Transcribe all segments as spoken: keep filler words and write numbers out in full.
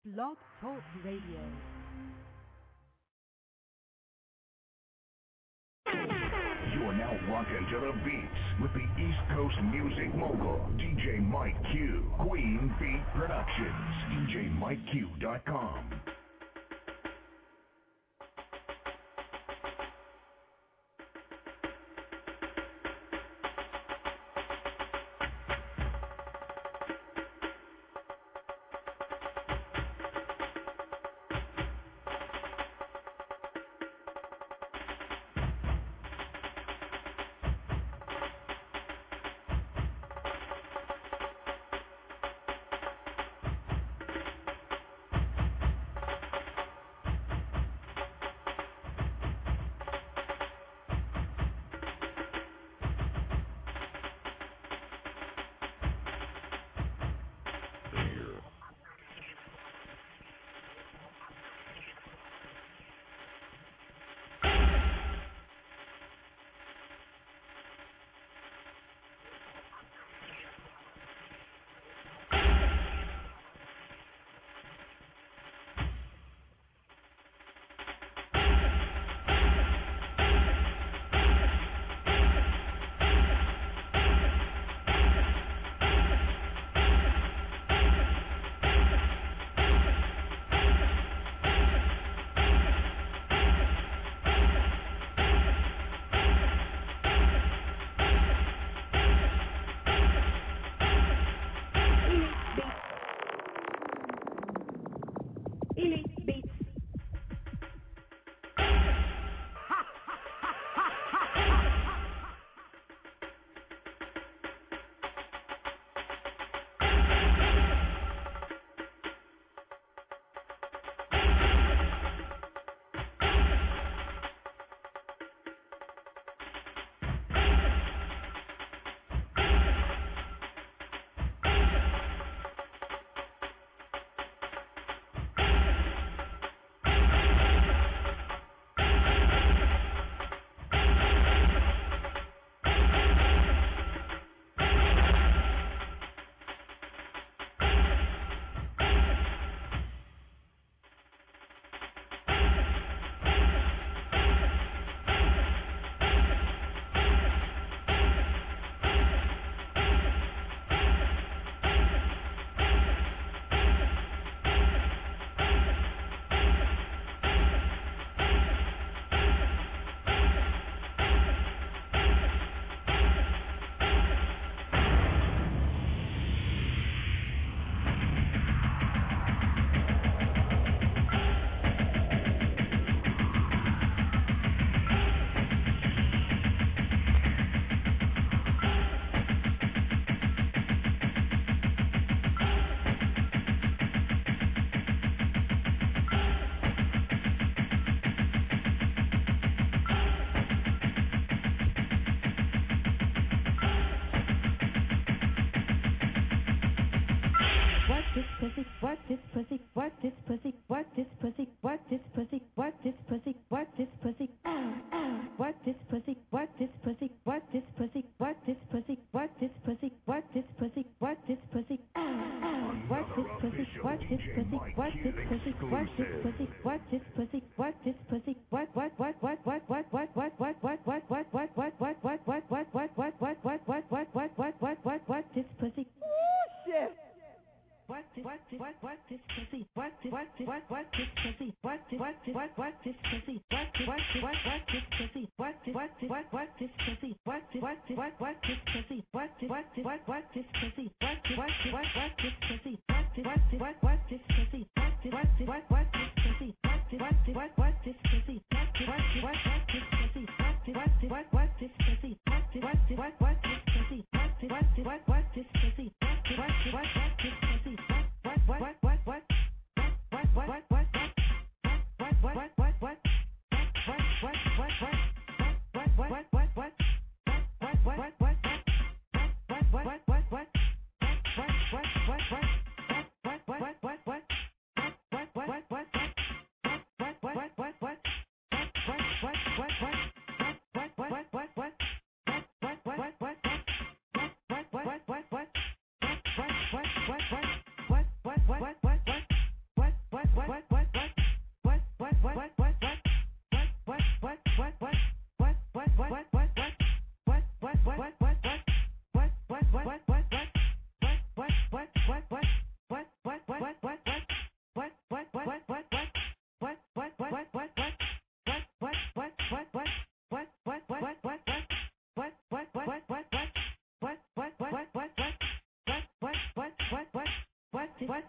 Blog Talk Radio. You are now rocking to the beats with the East Coast music mogul, D J Mike Q, Queen Beat Productions, D J Mike Q dot com.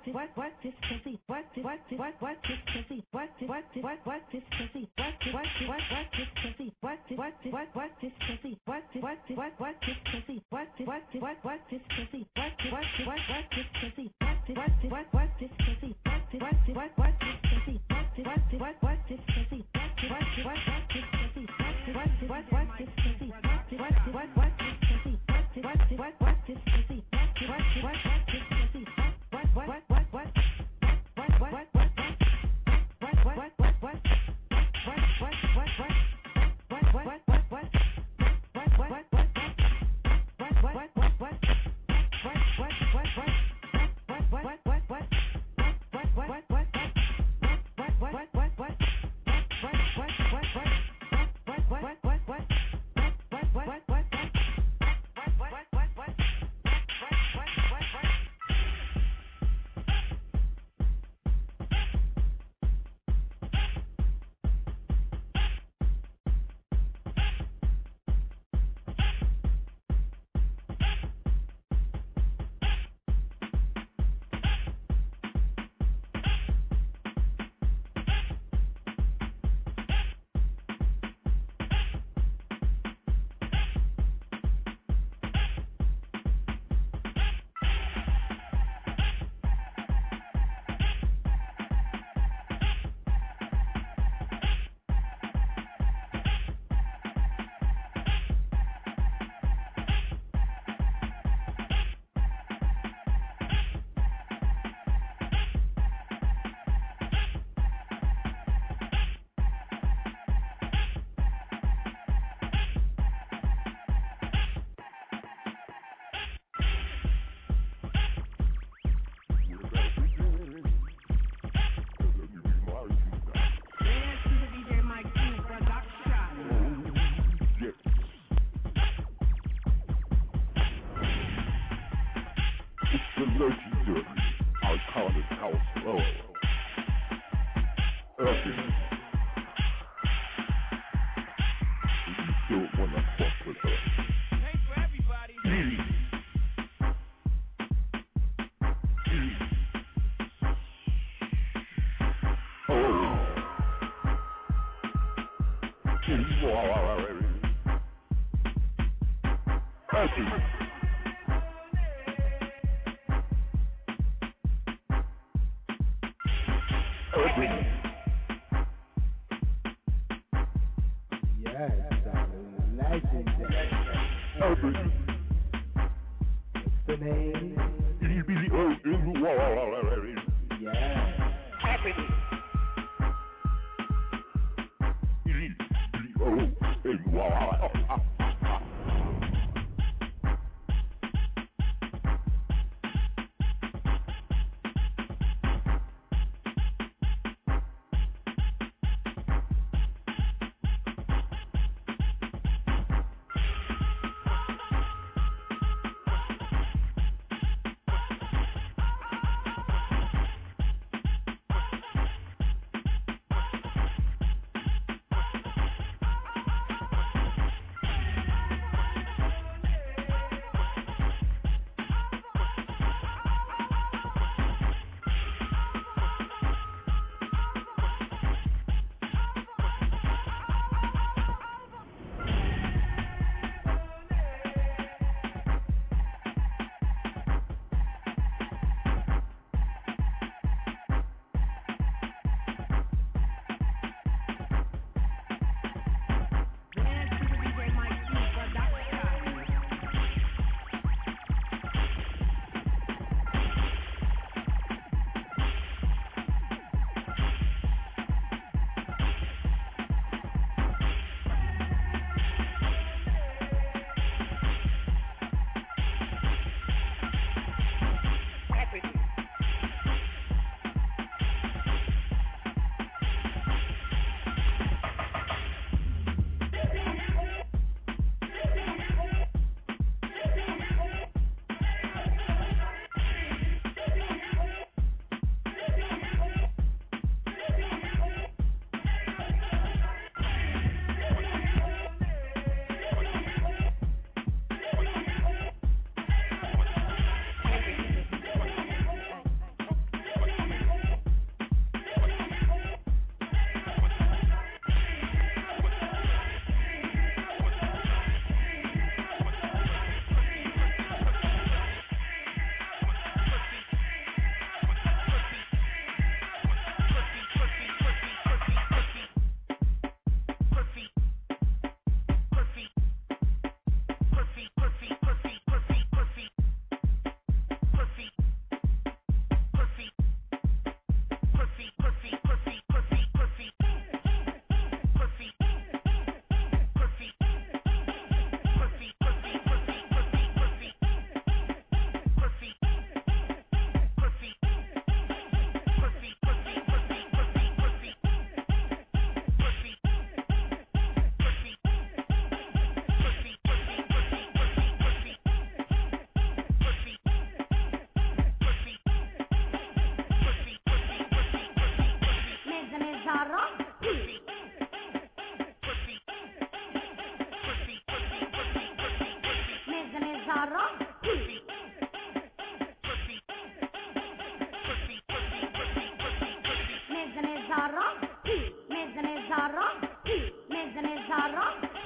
what what this pussy what what what what this pussy what what what what this pussy what what what what this pussy what what what what this pussy what what what what this pussy what what what what this pussy what what what what this pussy what what what what this pussy what what what what this pussy what what what what this pussy what what what what this pussy what what what what this pussy what what what this pussy what what what this pussy what what what this pussy what what what what what what what what what what what what what what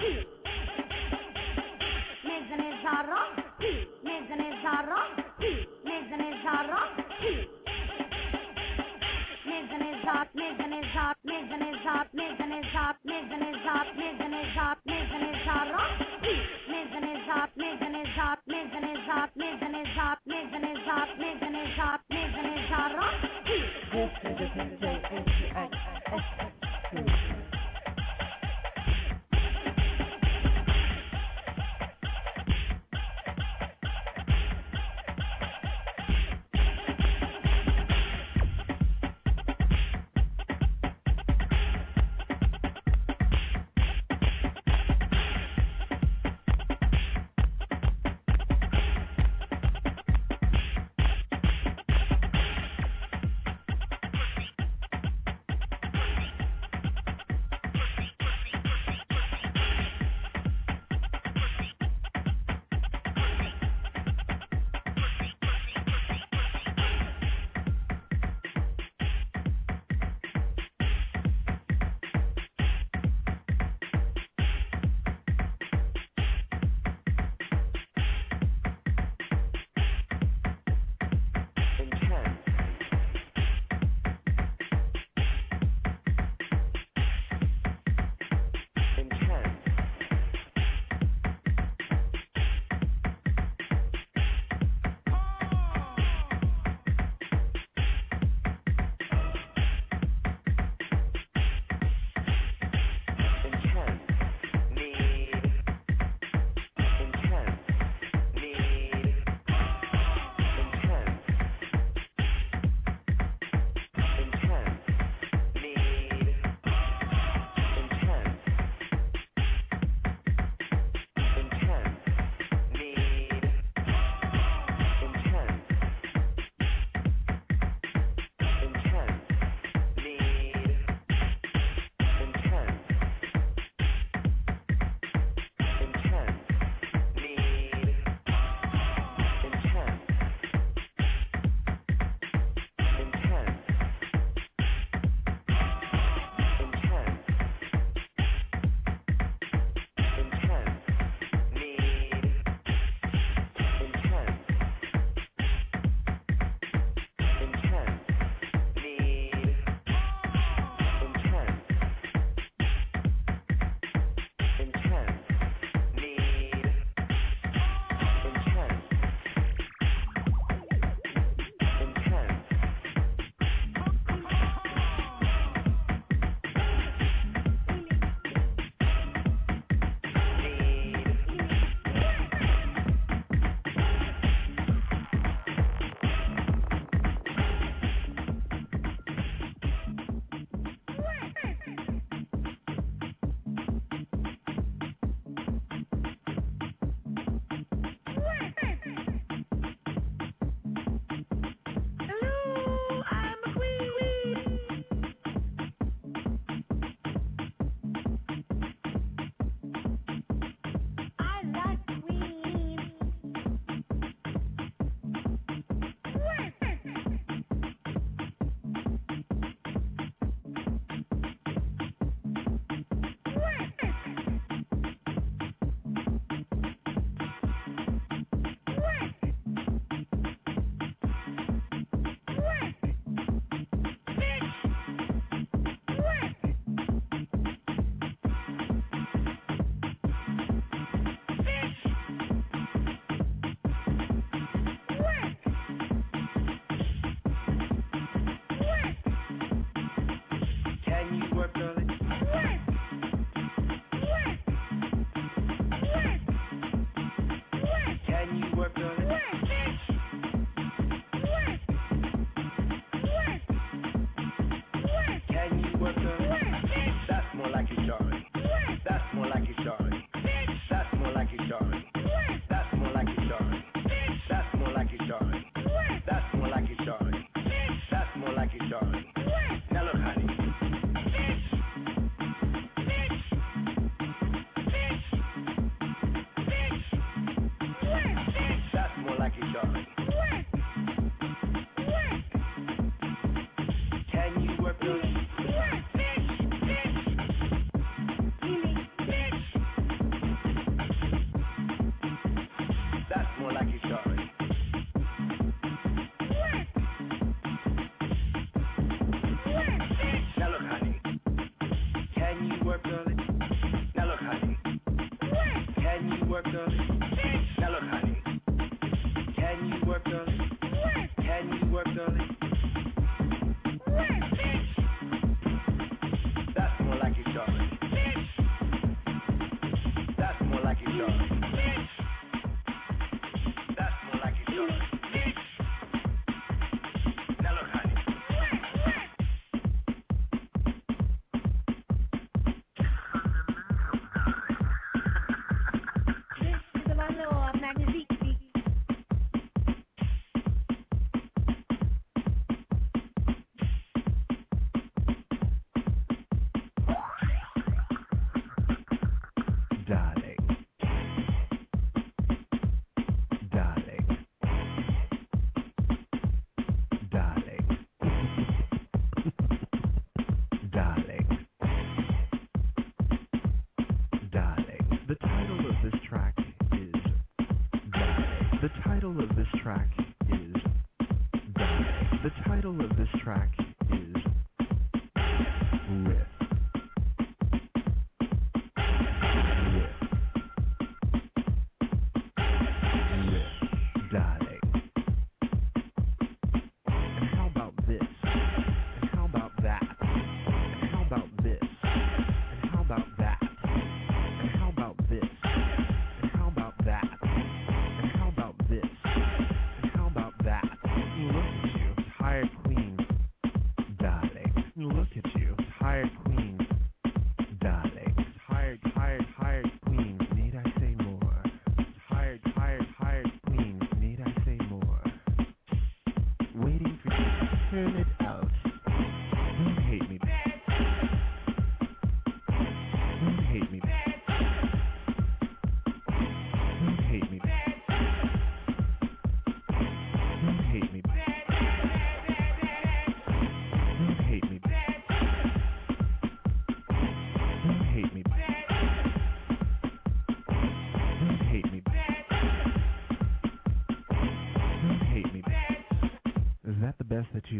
Now look, honey.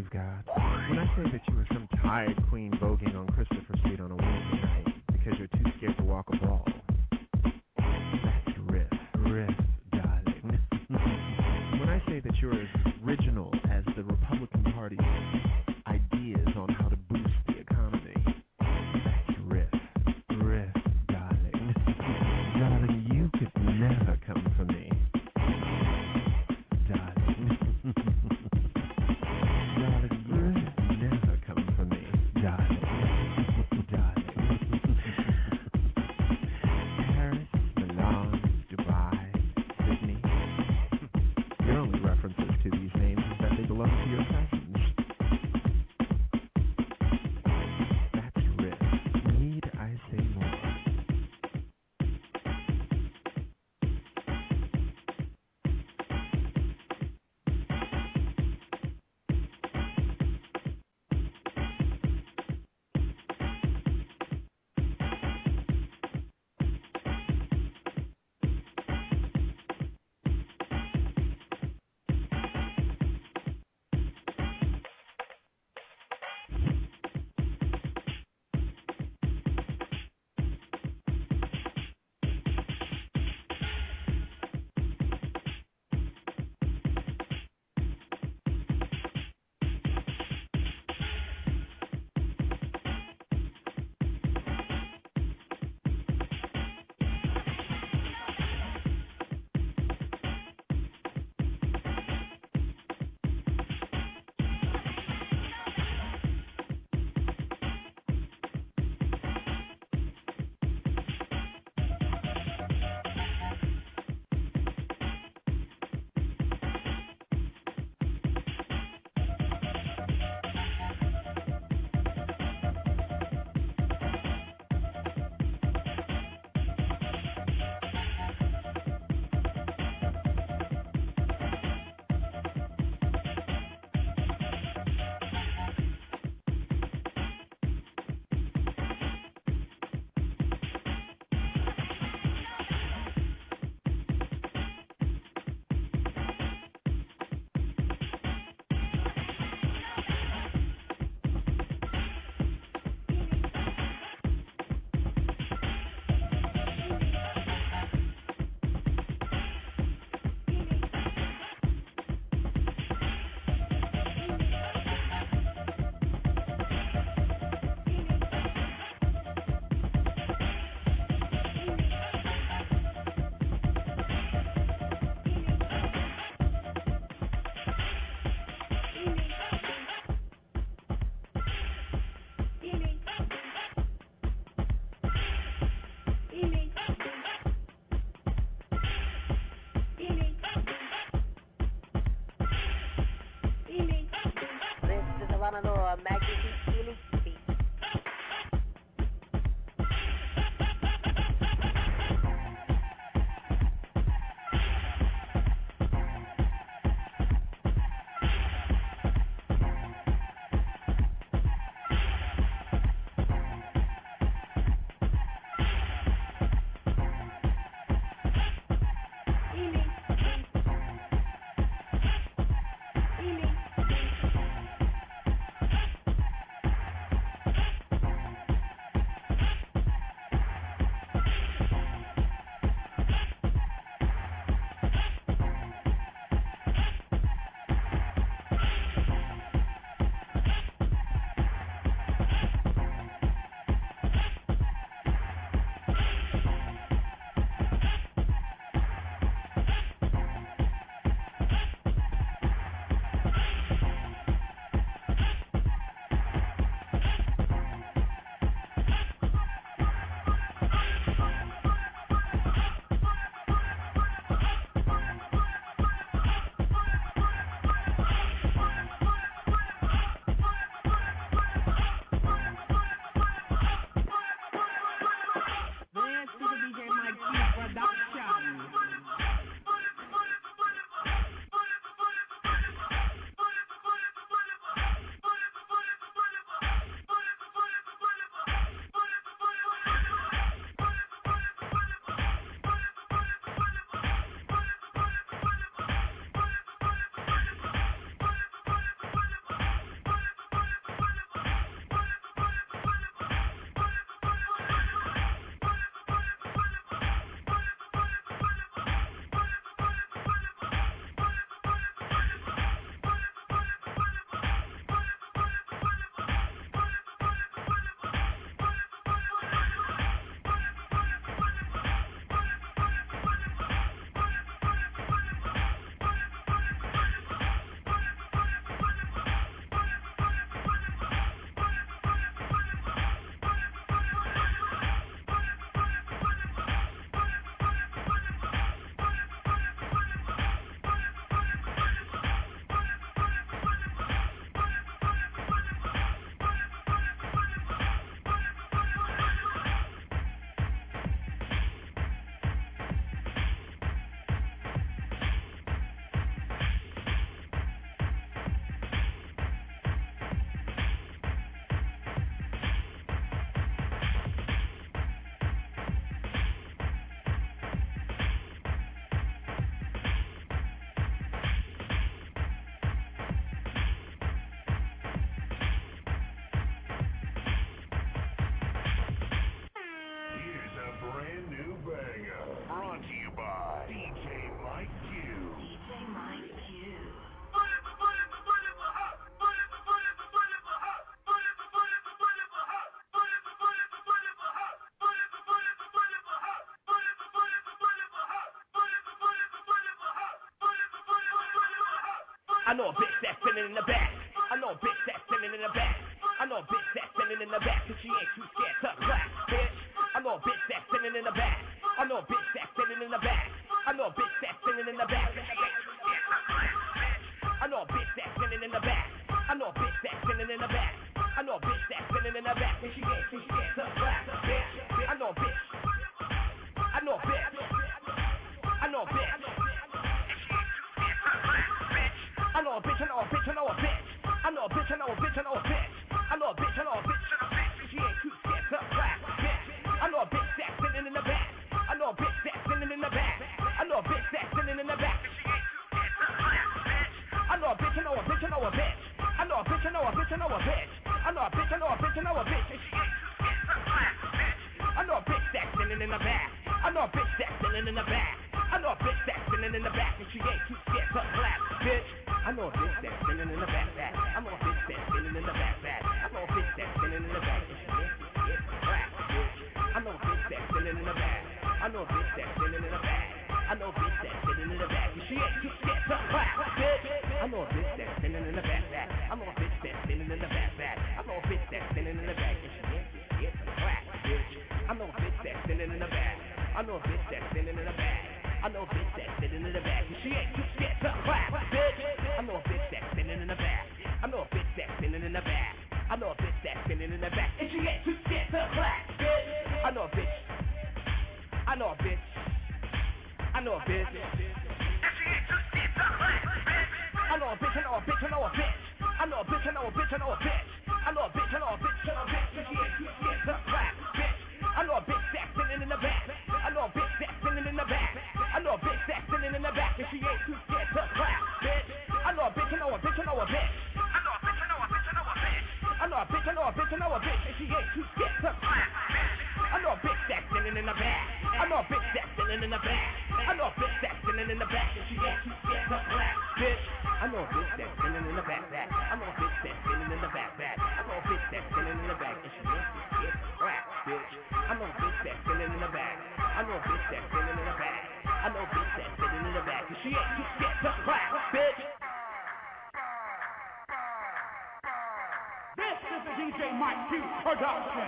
you've got. When I say that you are some tired queen voguing on Christopher Street on a Wednesday night because you're too scared to walk a ball, that's riff, riff, darling. When I say that you're as original as the Republican Party's ideas on how to boost the economy, that's riff, riff, darling. Darling, you could never come for me. Darling. Darling, you could never come for me. Darling. Darling. I know a bitch that's sitting in the back. I know a bitch that's sitting in the back. I know a bitch that's sitting in the back, cause she ain't too scared to clap, bitch. I know a bitch that's sitting in the back. I know a bitch that's sitting in the back. I know a bitch that's sitting in the back. I know a bitch that's sitting in the back. I know a bitch that's sitting in the back. I know a bitch that's sitting in the back, and she ain't too scared to clap, bitch. I know a bitch. I know a bitch. I know a bitch. I know a bitch, I know a bitch, I know a bitch. I know a bitch, I know a bitch, I know a bitch. I know a bitch, I know a bitch, I know a bitch. She ain't too scared to clap, bitch. I know a bitch that's sitting in the back. I know a bitch that's sitting in the back. I know a bitch that's sitting in the back. I know a bitch, I know a bitch, I know a bitch. I know a bitch, I know a bitch, I know a bitch. I know a bitch, I know a bitch, I know a bitch. I know a bitch that's sitting in the back. I know a bitch that's sitting in the back. I know a bitch that's sitting in the back, and she ain't too scared to clap, bitch. I know a bitch that's sitting in the back, back. I know a bitch that's sitting in the back, back. I know a bitch that's sitting in the back, and she ain't too scared to clap, bitch. I know a bitch that's sitting in the back. I know a bitch that's sitting in the back. I know a bitch that's sitting in the back, and she ain't too scared to clap, bitch. I know a bitch that's sitting in the back, back. I know a bitch that's sitting in the back, back. I know a bitch that's sitting in the back, and she ain't too scared to clap, bitch. I know a bitch that's sitting in the back. I know a bitch that's sitting in the back. I know a bitch that's sitting in the back, and she ain't too scared to clap, bitch. I know a bitch that's sitting in the back. I know a bitch that's sitting in the back. I know a bitch that's sitting in the back, and she ain't too scared to clap, bitch. I know a bitch. I know a bitch. I know a bitch. And she ain't too scared to clap, bitch. I know a bitch. I know a bitch. I know a bitch. I know a bitch. I know a bitch. I know a bitch. I know a bitch. I know a bitch. I know a bitch. And she ain't too scared to clap, bitch. I know a bitch that's sitting in the back. I know a bitch that's sitting in the back. I know a bitch that's sitting in the back, and she ain't too scared to clap, bitch. I know a bitch, I know a bitch, I know a bitch. I know a bitch, I know a bitch, I know a bitch. I know a bitch, I know a bitch, I know a bitch, and she ain't too scared to clap, bitch. I know a bitch that's sitting in the back. I know a bitch that's sitting in the back. I know a bitch that's sitting in the back, and she ain't too scared to clap, bitch. I know a bitch that's sitting in the back, back. I know a bitch that's sitting in the back, back. I know a bitch that's sitting in the back, and she ain't too scared to clap, bitch. I know a bitch that's sitting in the back. I know a bitch that's sitting in the back. I know a bitch that's sitting in the back, and she ain't too scared to clap, bitch. This is the D J Mike Q production.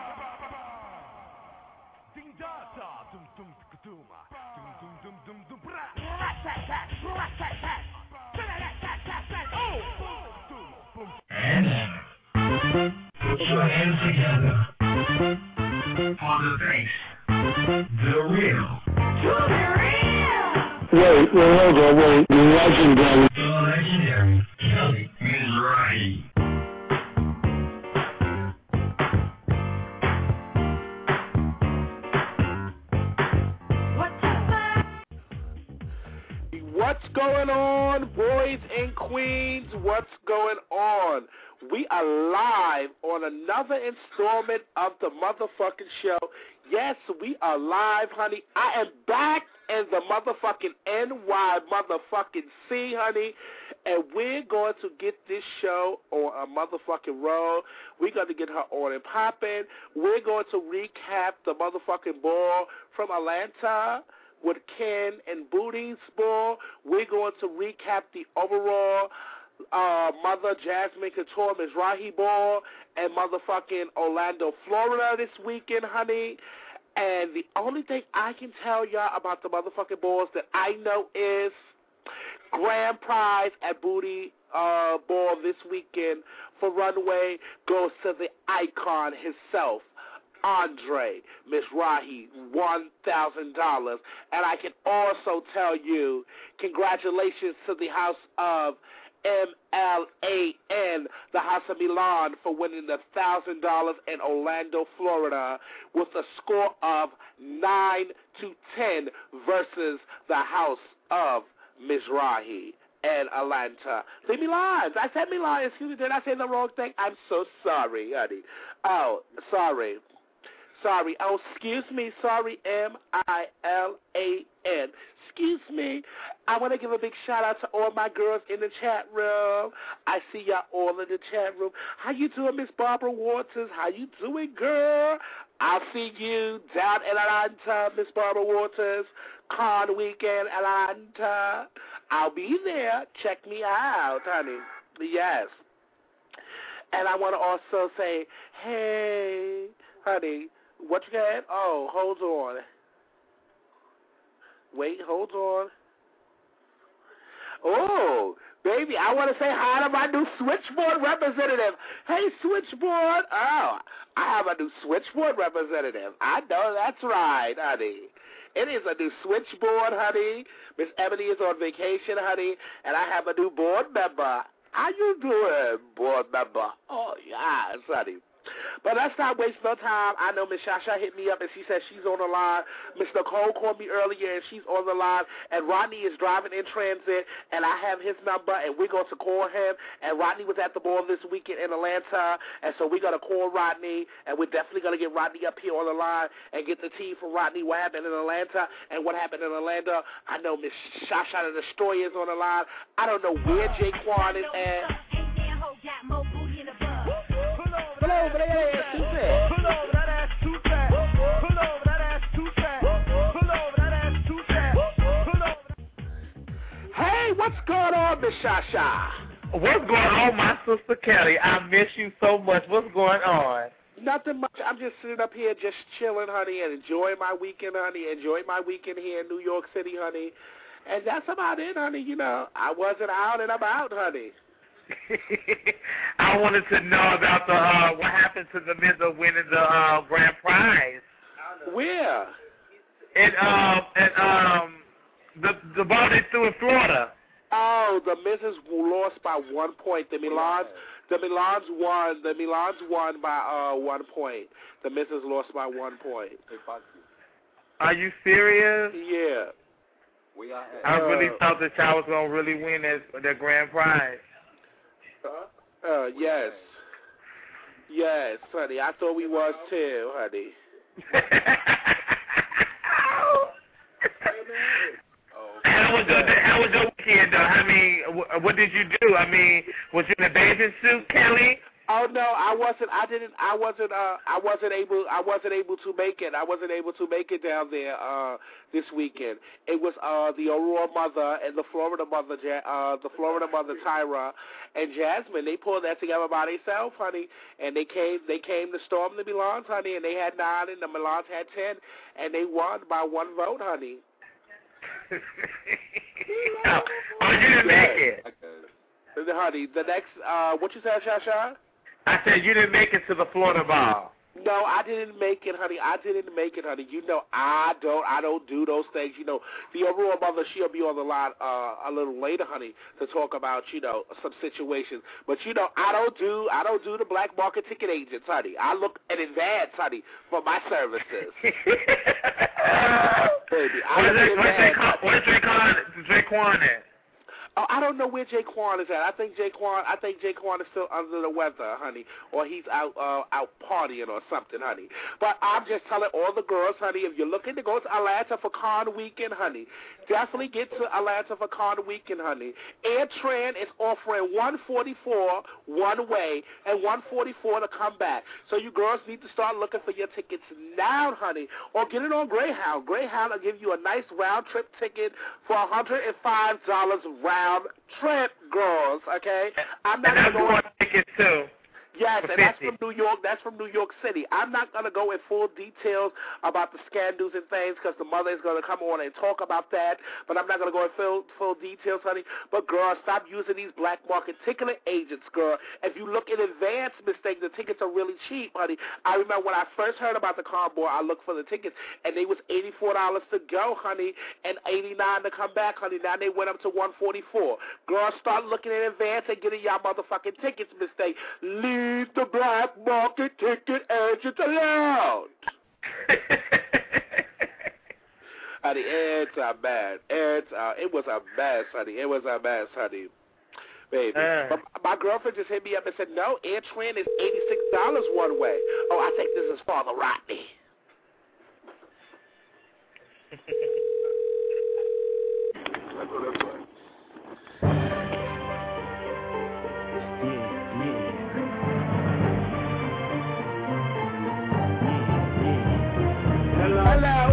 Ding da da, dum dum dum dum dum dum dum dum bra. Rat tat tat, rat tat tat. Rat tat tat tat. Oh. And put your hands together for the bass. The real. To the real. Wait, wait, hold on, wait. The legendary. The legendary Kelly Mizrahi. What's going on, boys and queens? What's going on? We are live on another installment of the motherfucking show. Yes, we are live, honey. I am back in the motherfucking N Y motherfucking C, honey. And we're going to get this show on a motherfucking roll. We're going to get her on and popping. We're going to recap the motherfucking ball from Atlanta with Ken and Booty's ball. We're going to recap the overall uh, Mother Jasmine Couture Mizrahi ball and motherfucking Orlando, Florida this weekend, honey. And the only thing I can tell y'all about the motherfucking balls that I know is grand prize at Booty uh, Ball this weekend for Runway goes to the icon himself, Andre Mizrahi, one thousand dollars. And I can also tell you, congratulations to the House of M L A N, the House of Milan, for winning the one thousand dollars in Orlando, Florida, with a score of nine to ten versus the House of Mizrahi and Atlanta. The Milans. I said Milan. Excuse me. Did I say the wrong thing? I'm so sorry, honey. Oh, sorry. Sorry. Oh, excuse me. Sorry, M I L A N. Excuse me. I want to give a big shout-out to all my girls in the chat room. I see y'all all in the chat room. How you doing, Miss Barbara Waters? How you doing, girl? I'll see you down in Atlanta, Miss Barbara Waters. Con Weekend, Atlanta. I'll be there. Check me out, honey. Yes. And I want to also say, hey, honey, what you got? Oh, hold on. Wait, hold on. Oh, baby, I want to say hi to my new switchboard representative. Hey, switchboard. Oh, I have a new switchboard representative. I know that's right, honey. It is a new switchboard, honey. Miss Ebony is on vacation, honey, and I have a new board member. How you doing, board member? Oh, yes, honey. But let's not waste no time. I know Miss Shasha hit me up, and she said she's on the line. Miss Nicole called me earlier, and she's on the line. And Rodney is driving in transit, and I have his number, and we're going to call him. And Rodney was at the ball this weekend in Atlanta, and so we're going to call Rodney, and we're definitely going to get Rodney up here on the line and get the tea from Rodney what happened in Atlanta and what happened in Atlanta. I know Miss Shasha the Destroyer is on the line. I don't know where Jaquan is at. Pull over that ass too fast. Pull over that ass too fast. Pull over that ass too fast. Pull over that ass too fast. Pull over. Hey, what's going on, Miss Shasha? What's going on, my sister Kelly? I miss you so much. What's going on? Nothing much. I'm just sitting up here just chilling, honey, and enjoying my weekend, honey. Enjoying my weekend here in New York City, honey. And that's about it, honey. You know, I wasn't out and about, honey. I wanted to know about the uh, what happened to the Mizzo winning the uh, grand prize. Where? And um and um the the ball they threw in Florida. Oh, the Missus lost by one point. The Milans, the Milans won. The Milans won by uh one point. The Missus lost by one point. Are you serious? Yeah. We are. I really uh, thought that y'all was gonna really win that the grand prize. Uh, uh, yes. Yes, honey. I thought we was too, honey. How was the how was the weekend though? I mean, what, what did you do? I mean, was you in a bathing suit, Kelly? Oh no, I wasn't. I didn't. I wasn't. Uh, I wasn't able. I wasn't able to make it. I wasn't able to make it down there uh, this weekend. It was uh, the Aurora mother and the Florida mother, uh, the Florida mother Tyra and Jasmine. They pulled that together by themselves, honey. And they came. They came to storm the Milans, honey. And they had nine, and the Milans had ten, and they won by one vote, honey. oh, oh, you didn't make it, honey. The next, uh, what you said, Shasha? I said you didn't make it to the Florida ball. No, I didn't make it, honey. I didn't make it, honey. You know, I don't, I don't do those things. You know, the Aurora mother, she'll be on the line uh, a little later, honey, to talk about, you know, some situations. But you know, I don't do, I don't do the black market ticket agents, honey. I look in advance, honey, for my services. Baby, I what is Draquan? What is Draquan? Draquan at? Oh, I don't know where Jaquan is at. I think Jaquan, I think Jaquan is still under the weather, honey, or he's out uh, out partying or something, honey. But I'm just telling all the girls, honey, if you're looking to go to Atlanta for Con Weekend, honey, definitely get to Atlanta for Con Weekend, honey. AirTran is offering one forty-four one way and one forty-four to come back. So you girls need to start looking for your tickets now, honey, or get it on Greyhound. Greyhound will give you a nice round trip ticket for one hundred five dollars round trip, girls, okay? I'm not and going to go... tickets, too. Yes, and that's from New York. That's from New York City. I'm not going to go in full details about the scandals and things because the mother is going to come on and talk about that, but I'm not going to go in full, full details, honey. But, girl, stop using these black market ticket agents, girl. If you look in advance, mistake, the tickets are really cheap, honey. I remember when I first heard about the Convoy, I looked for the tickets, and they was eighty-four dollars to go, honey, and eighty-nine dollars to come back, honey. Now they went up to one forty-four. Girl, start looking in advance and getting y'all motherfucking tickets, mistake. Leave the black market ticket agents alone. Honey, it's a mess. It's a, it was a mess, honey. It was a mess, honey. Baby. Uh. But my girlfriend just hit me up and said, no, AirTran is eighty-six dollars one way. Oh, I think this is Father Rodney. Hello.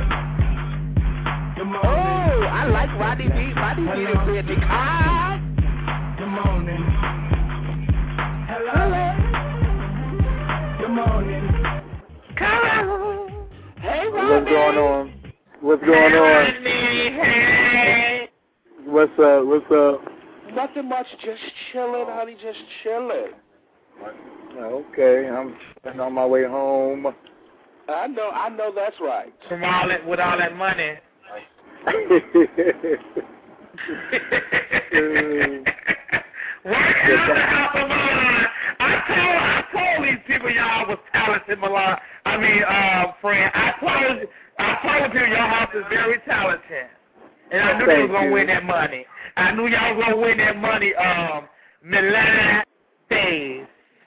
Oh, I like Roddy B. Roddy B is pretty kind. Good morning. Hello. Good morning. Hello. Hey, Roddy. What's going on? What's going on? Hey. What's up? What's up? Nothing much, just chilling, honey, just chilling. Okay, I'm on my way home. I know, I know that's right. From all that, with all that money. I told, I told these people y'all was talented, Milan. I mean, uh, friend. I told, I told you your house is very talented, and I knew Thank you was gonna you. win that money. I knew y'all was gonna win that money. Um, Milan days.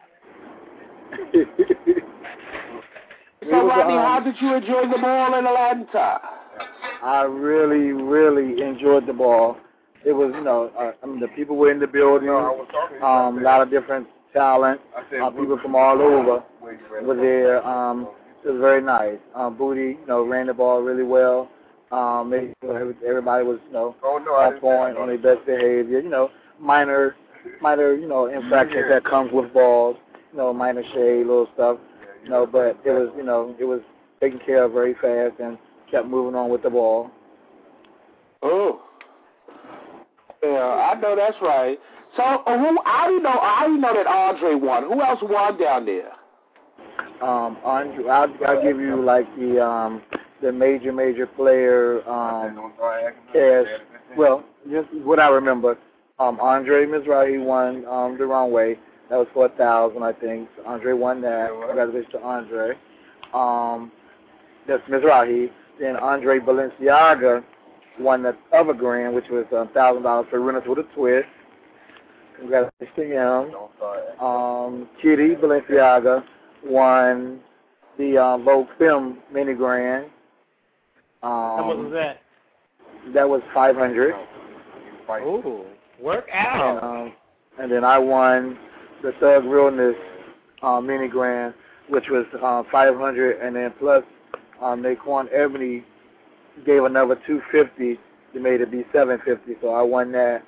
So, Rodney, how did you enjoy the ball in Atlanta? I really, really enjoyed the ball. It was, you know, uh, I mean, the people were in the building. Um, a lot of different talent. Uh, people from all over were there. Um, it was very nice. Um, Booty, you know, ran the ball really well. Um, made sure everybody was, you know, on point, on their best behavior. You know, minor, minor, you know, infractions that comes with balls. You know, minor shade, little stuff. You know, but it was, you know, it was taken care of very fast and kept moving on with the ball. Oh. Yeah, I know that's right. So, uh, who, I already know, I already know that Andre won. Who else won down there? Um, Andre, I'll, I'll give you like the um, the major, major player um, cash. Well, just what I remember. Um, Andre Mizrahi won um, the runway. That was four thousand, I think. So Andre won that. Congratulations to Andre. Um, that's Mizrahi. Then Andre Balenciaga won the other grand, which was one thousand dollars for Winners with a Twist. Congratulations to him. Um, Kitty Balenciaga won the uh, Vogue Film Mini Grand. Um, How much was that? That was five hundred. Ooh, work out. And, um, and then I won the Thug Realness uh, Mini Grand, which was uh, five hundred, and then plus um, Naquan Ebony gave another two fifty. They made it be seven fifty, so I won that.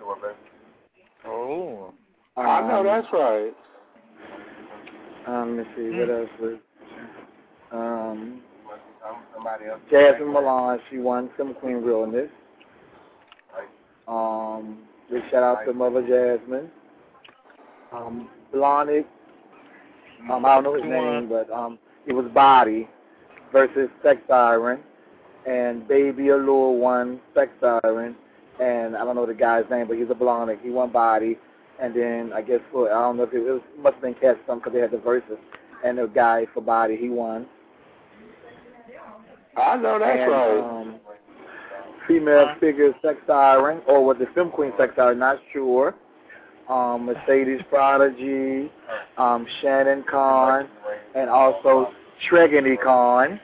Oh, um, I know that's right. Um, let's see what else was. Um, Jasmine Milan, she won some Queen Realness. Um, big shout out to Mother Jasmine. Um, Blonic, um, I don't know his name, but um, it was Body versus Sex Siren, and Baby Allure won Sex Siren, and I don't know the guy's name, but he's a Blonic. He won Body, and then I guess for I don't know if it, it was must have been Cat something because they had the verses, and the guy for Body he won. I know that's and, right. Um, female figure Sex Siren, or was it Film Queen Sex Siren? Not sure. Um, Mercedes Prodigy, um, Shannon Khan, and also Tregony Khan.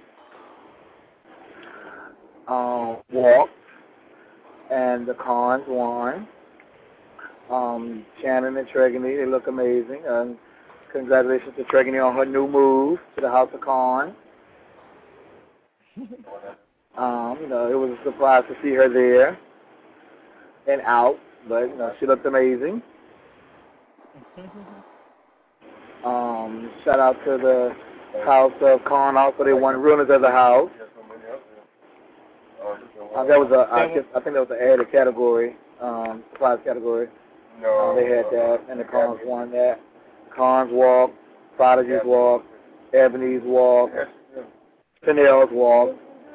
Um, walked, and the Khans won. Um, Shannon and Tregony, they look amazing. And congratulations to Tregony on her new move to the House of Khan. Um, you know, it was a surprise to see her there and out, but you know, she looked amazing. Um, shout out to the House of Khan. Also, they won Realness as a house. Uh, that was a, I, guess, I think that was an added category, um, surprise category. Uh, they had that, and the Khans won that. Khans walk, Prodigy's walk, Ebony's walk, Chanel's walk.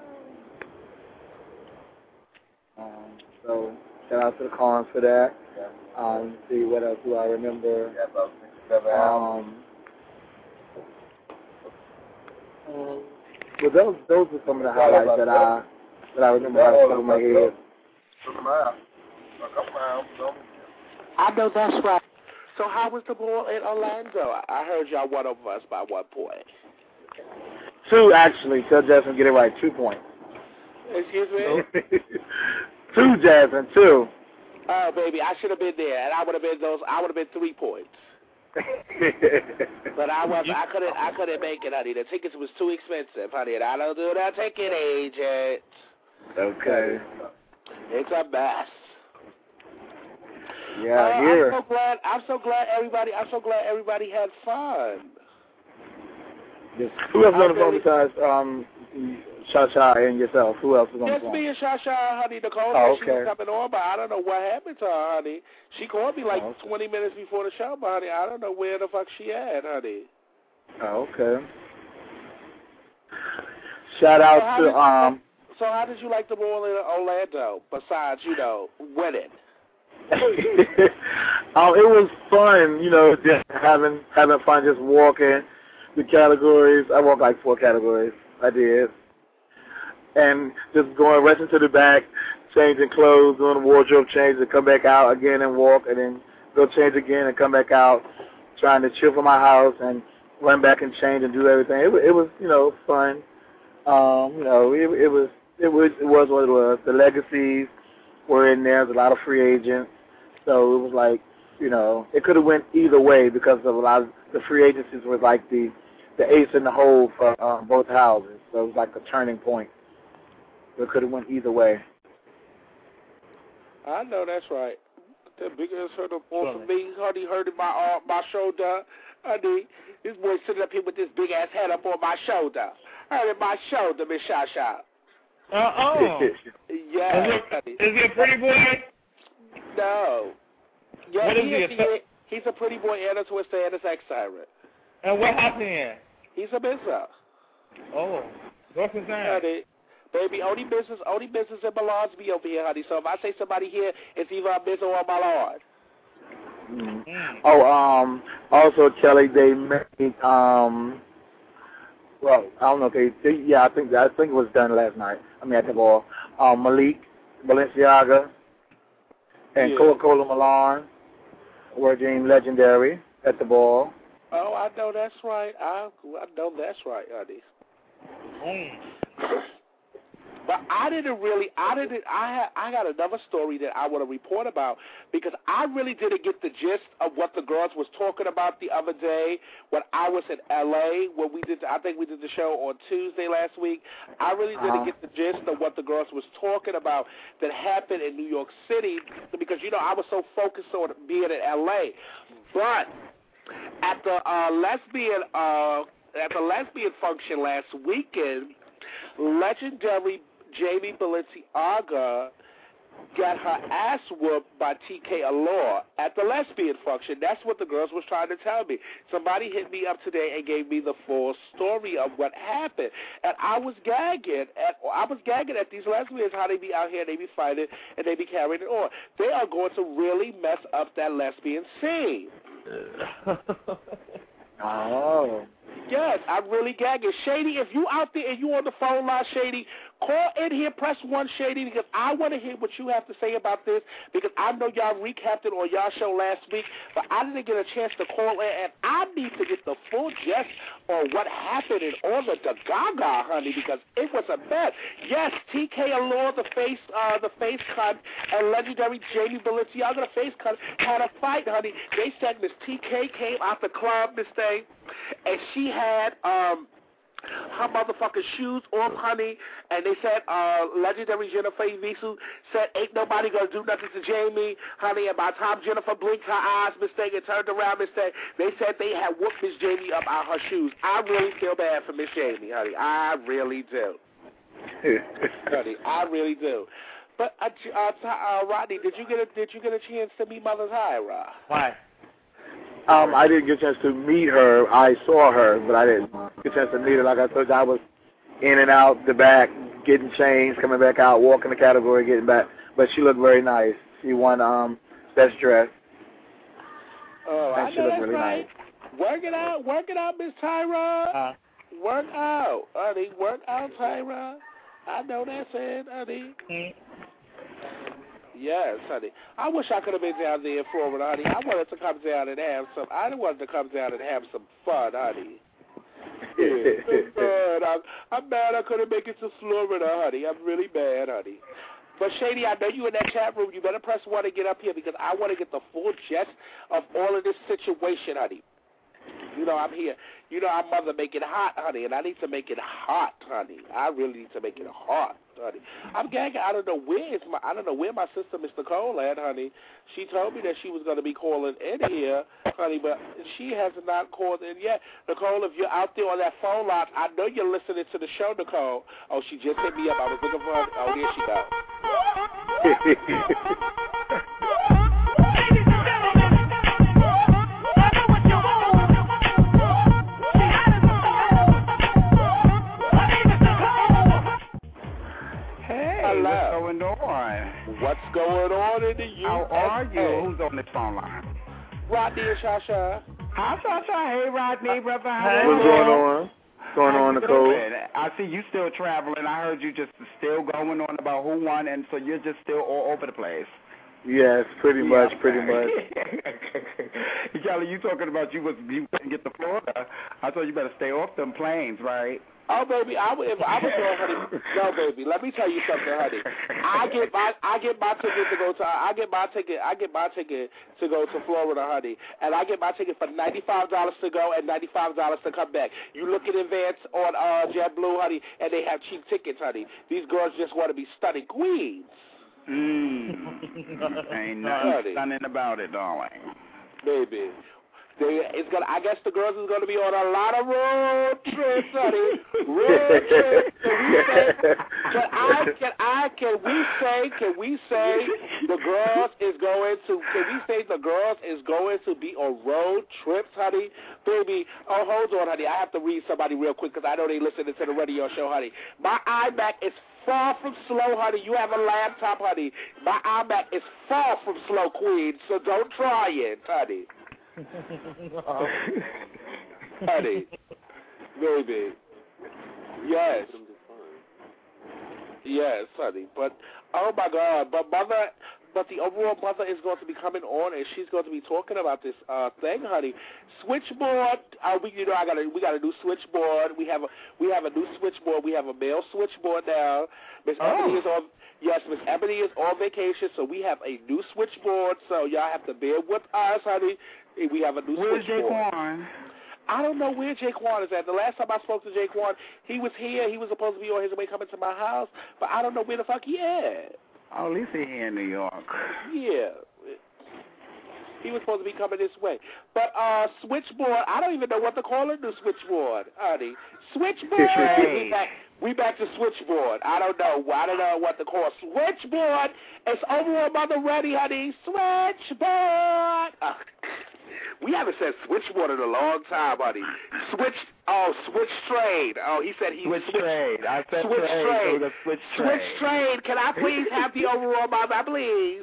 Um, so shout out to the Khans for that. Um, let's see what else do I remember. Um, um, well, those those are some of the highlights that I that I remember off the top of my head. I know that's right. So how was the ball in Orlando? I heard y'all won over us by one point. Two, actually. Tell Justin get it right. Two points. Excuse me? Two, Jasmine, two. Oh, baby, I should have been there, and I would have been those. I would have been three points. But I was. I couldn't. I couldn't make it, honey. The tickets was too expensive, honey, and I don't do that ticket agent. Okay. It's a mess. Yeah, uh, here. I'm so glad. I'm so glad everybody. I'm so glad everybody had fun. Yes. Who else was on the phone besides um, Shasha and yourself? Who else was on the Just phone? me and Shasha, honey. Nicole Oh, said she was okay. coming on, but I don't know what happened to her, honey. She called me like Oh, okay. twenty minutes before the show, but honey, I don't know where the fuck she at, honey. Oh, okay. Shout out So how to did- um. So how did you like the ball in Orlando? Besides, you know, winning. um, it was fun, you know, just having having fun, just walking the categories. I walked like four categories. I did, and just going rushing to the back, changing clothes, doing a wardrobe change, and come back out again and walk, and then go change again and come back out, trying to chill for my house and run back and change and do everything. It was, it was you know, fun. Um, you know, it, it was it was it was what it was. The legacies were in there. There's a lot of free agents. So it was like, you know, it could have went either way because of a lot of the free agencies were like the, the ace in the hole for uh, both houses. So it was like a turning point. It could have went either way. I know that's right. The biggest hurdle ball for me, honey, hurting my arm, my shoulder. Honey, this boy sitting up here with this big ass head up on my shoulder. Hurting my shoulder, Miss Shasha. Uh oh. Yeah. Is it, is it a pretty boy? No. Yeah, What he is is, he? he is, he's a pretty boy and a twister and a sex siren. And what happened? He's a business. Oh, what's his name? Honey, baby, only business, only business in Millards be over here, honey. So if I say somebody here, it's either a business or a Millard. Mm. Oh, um, also Kelly, they made um, well, I don't know if they, they yeah, I think I think it was done last night. I mean at the ball. Um, Malik Balenciaga and Yeah. Coca-Cola Milan were deemed legendary at the ball. Oh, I know that's right. I I know that's right, honey. Mm. But I didn't really, I didn't, I had, I got another story that I want to report about because I really didn't get the gist of what the girls was talking about the other day when I was in L A when we did, I think we did the show on Tuesday last week. I really didn't Uh-huh. get the gist of what the girls was talking about that happened in New York City because, you know, I was so focused on being in L A. But at the uh, lesbian, uh, at the lesbian function last weekend, legendary Jamie Balenciaga got her ass whooped by T K Allure at the lesbian function. That's what the girls was trying to tell me. Somebody hit me up today and gave me the full story of what happened. And I was gagging at I was gagging at these lesbians, how they be out here, they be fighting, and they be carrying it on. They are going to really mess up that lesbian scene. Oh. Yes, I'm really gagging. Shady, if you out there and you on the phone line, Shady, call in here, press one, Shady, because I want to hear what you have to say about this, because I know y'all recapped it on y'all show last week, but I didn't get a chance to call in, and I need to get the full gist on what happened in all the Gaga, honey, because it was a mess. Yes, T K Allure, the face, uh, the face cut, and legendary Jamie Balenciaga, the face cut, had a fight, honey. They said Miss T K came out the club this day, and she had um her motherfucking shoes off, honey, and they said uh legendary Jennifer Evisu said ain't nobody gonna do nothing to Jamie, honey, and by the time Jennifer blinked her eyes, mistake, and turned around, mistake, they said they had whooped Miss Jamie up out her shoes. I really feel bad for Miss Jamie, honey. I really do. honey, I really do. But uh, uh, uh, Rodney, did you get a did you get a chance to meet Mother Tyra? Why? Um, I didn't get a chance to meet her. I saw her, but I didn't get a chance to meet her. Like I told you, I was in and out the back, getting changed, coming back out, walking the category, getting back. But she looked very nice. She won um, Best Dress. Oh, and I she know looked that's really right. nice. Work it out, work it out, Miss Tyra. Uh, Work out, honey. Work out, Tyra. I know that's it, honey. mm. Yes, honey. I wish I could have been down there in Florida, honey. I wanted to come down and have some. I wanted to come down and have some fun, honey. Yeah, I'm, I'm mad I couldn't make it to Florida, honey. I'm really mad, honey. But, Shady, I know you in that chat room. You better press one to get up here because I want to get the full gist of all of this situation, honey. You know, I'm here. You know, our mother make it hot, honey, and I need to make it hot, honey. I really need to make it hot, honey. I'm gagging. I don't know where is my. I don't know where my sister, Miss Nicole, at, honey. She told me that she was going to be calling in here, honey, but she has not called in yet. Nicole, if you're out there on that phone line, I know you're listening to the show, Nicole. Oh, she just hit me up. I was looking for her. Oh, there she goes. What's going on? What's going on in the U S A? How are you? Who's on this phone line? Rodney and Shasha. Hi, Shasha. Hey, Rodney, brother. How What's are you? going on? What's going on, Nicole? I see you still traveling. I heard you just still going on about who won, and so you're just still all over the place. Yes, pretty yeah, much, pretty much. Kelly, you talking about you was you couldn't get to Florida. I told you better stay off them planes, right? Oh, baby, I would, if I was going, honey. No, baby, let me tell you something, honey. I get my, I get my ticket to go to, I get my ticket, I get my ticket to go to Florida, honey, and I get my ticket for ninety-five dollars to go and ninety-five dollars to come back. You look in advance on uh, JetBlue, honey, and they have cheap tickets, honey. These girls just want to be stunning queens. Mmm. Ain't nothing stunning about it, darling. Baby. They, it's gonna. I guess the girls is gonna be on a lot of road trips, honey. Road trips. Can we say? Can I? Can I? Can we say? Can we say the girls is going to? Can we say the girls is going to be on road trips, honey? Baby, oh hold on, honey. I have to read somebody real quick because I know they listening to the radio show, honey. My iMac is far from slow, honey. You have a laptop, honey. My iMac is far from slow, queen. So don't try it, honey. Honey, baby, yes, yes, honey. But oh my God, but mother, but the overall mother is going to be coming on, and she's going to be talking about this uh, thing, honey. Switchboard, uh, we you know I got a we got a new switchboard. We have a we have a new switchboard. We have a male switchboard now. Miss oh. Ebony is on. Yes, Miss Ebony is on vacation, so we have a new switchboard. So y'all have to bear with us, honey. We have a new Where's switchboard. Where's Jaquan? I don't know where Jaquan is at. The last time I spoke to Jaquan, he was here. He was supposed to be on his way coming to my house, but I don't know where the fuck he at. Oh, at least he's here in New York. Yeah. He was supposed to be coming this way. But uh, switchboard, I don't even know what to call it, new switchboard, honey. Switchboard. we, back, we back to switchboard. I don't know. I don't know what to call switchboard. It's overall mother ready, honey. Switchboard. Uh, we haven't said switchboard in a long time, honey. Switch. Oh, switch trade. Oh, he said he switch, switch trade. I said switch trade. trade. So switch trade. Switch trade. Can I please have the overall mother, please?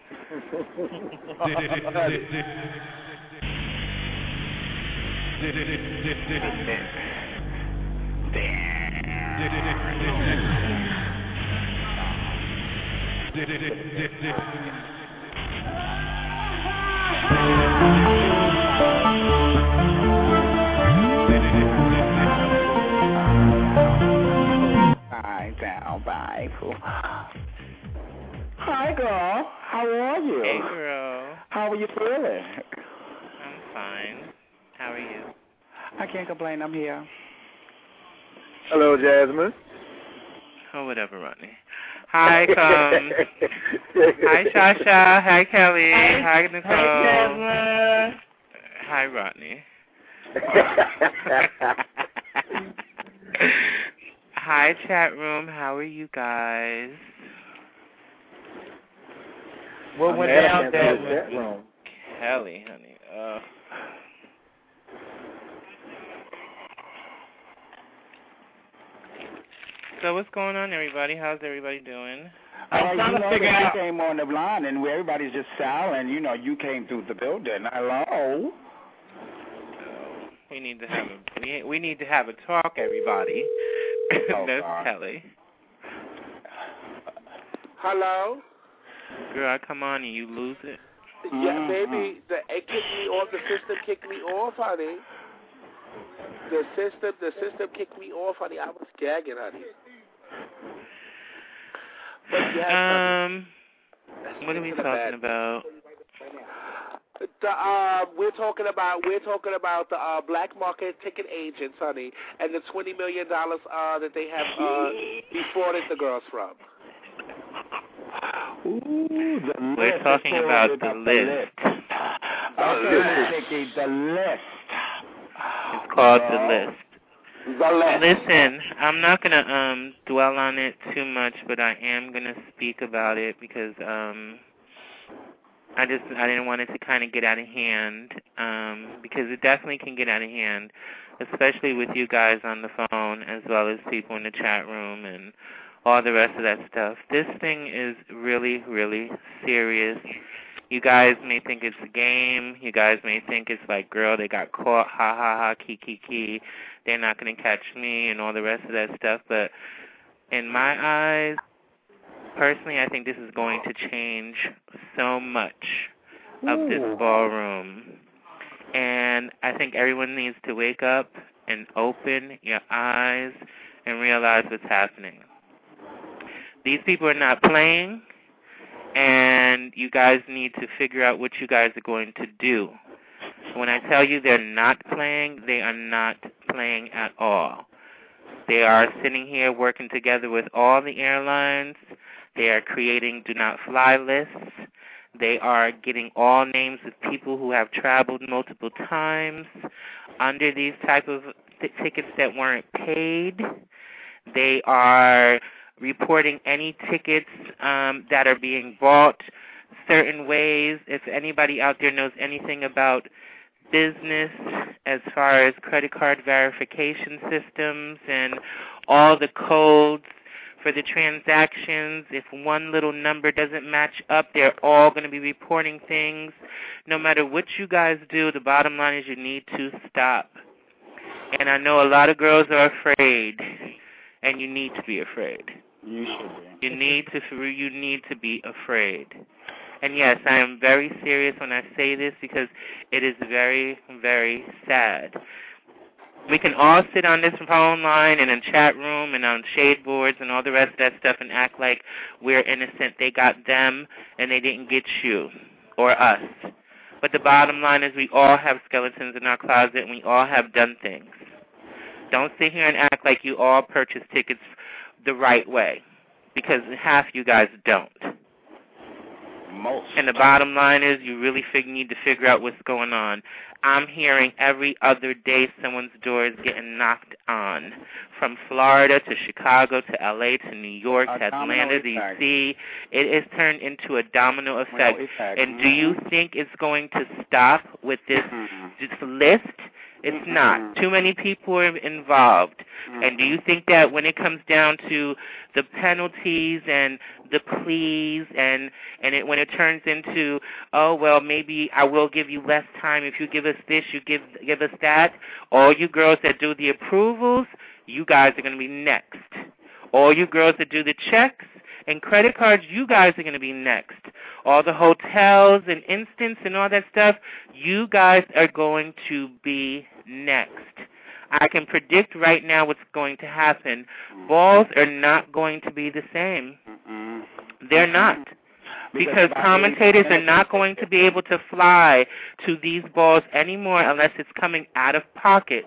Bye, down, bye. Hi, girl. How are you? Hey, girl. How are you feeling? I'm fine. How are you? I can't complain. I'm here. Hello, Jasmine. Oh, whatever, Rodney. Hi, um, hi, Shasha. Hi, Kelly. Hi, hi Nicole. Hi, Jasmine. Hi, Rodney. Hi, chat room. How are you guys? What went down there? Kelly, honey. Uh, so what's going on, everybody? How's everybody doing? I'm trying to figure out. You came on the line, and everybody's just silent. You know, you came through the building. Hello. So we need to have a we we need to have a talk, everybody. Oh, That's God. Kelly. Hello. Girl, I come on and you lose it. Yeah, Mm-hmm. baby, the, it kicked me off. The system kicked me off, honey. The system, the system kicked me off, honey. I was gagging, honey. Um, what are we talking about? The, uh, we're talking about we're talking about the uh, black market ticket agents, honey, and the twenty million dollars uh, that they have uh, defrauded the girls from. Ooh, the we're list. talking about the list. The list. The list. It's called the list. The list. Listen, I'm not gonna um dwell on it too much, but I am gonna speak about it because um. I just I didn't want it to kind of get out of hand um, because it definitely can get out of hand, especially with you guys on the phone as well as people in the chat room and all the rest of that stuff. This thing is really, really serious. You guys may think it's a game. You guys may think it's like, girl, they got caught, ha, ha, ha, key, key, key. They're not going to catch me and all the rest of that stuff. But in my eyes, personally, I think this is going to change so much of this ballroom. And I think everyone needs to wake up and open your eyes and realize what's happening. These people are not playing, and you guys need to figure out what you guys are going to do. When I tell you they're not playing, they are not playing at all. They are sitting here working together with all the airlines. They are creating do-not-fly lists. They are getting all names of people who have traveled multiple times under these type of th- tickets that weren't paid. They are reporting any tickets um, that are being bought certain ways. If anybody out there knows anything about business as far as credit card verification systems and all the codes for the transactions, if one little number doesn't match up, they're all going to be reporting things. No matter what you guys do, the bottom line is you need to stop. And I know a lot of girls are afraid, and you need to be afraid. You should be. You need to, you need to be afraid. And yes, I am very serious when I say this because it is very, very sad. We can all sit on this phone line and in chat room and on shade boards and all the rest of that stuff and act like we're innocent. They got them and they didn't get you or us. But the bottom line is we all have skeletons in our closet and we all have done things. Don't sit here and act like you all purchase tickets the right way because half you guys don't. Most. And the bottom line is you really fig- need to figure out what's going on. I'm hearing every other day someone's door is getting knocked on. From Florida to Chicago to L A to New York to Atlanta, D C It has turned into a domino effect. effect. And do you think it's going to stop with this, Mm-hmm. this list? It's Mm-hmm. not. Too many people are involved. Mm-hmm. And do you think that when it comes down to the penalties and the pleas and and it, when it turns into, oh, well, maybe I will give you less time if you give us this, you give give us that, all you girls that do the approvals, you guys are going to be next. All you girls that do the checks and credit cards, you guys are going to be next. All the hotels and instants and all that stuff, you guys are going to be next. I can predict right now what's going to happen. Balls are not going to be the same. Mm-mm. They're not. Because commentators are not going to be able to fly to these balls anymore unless it's coming out of pocket.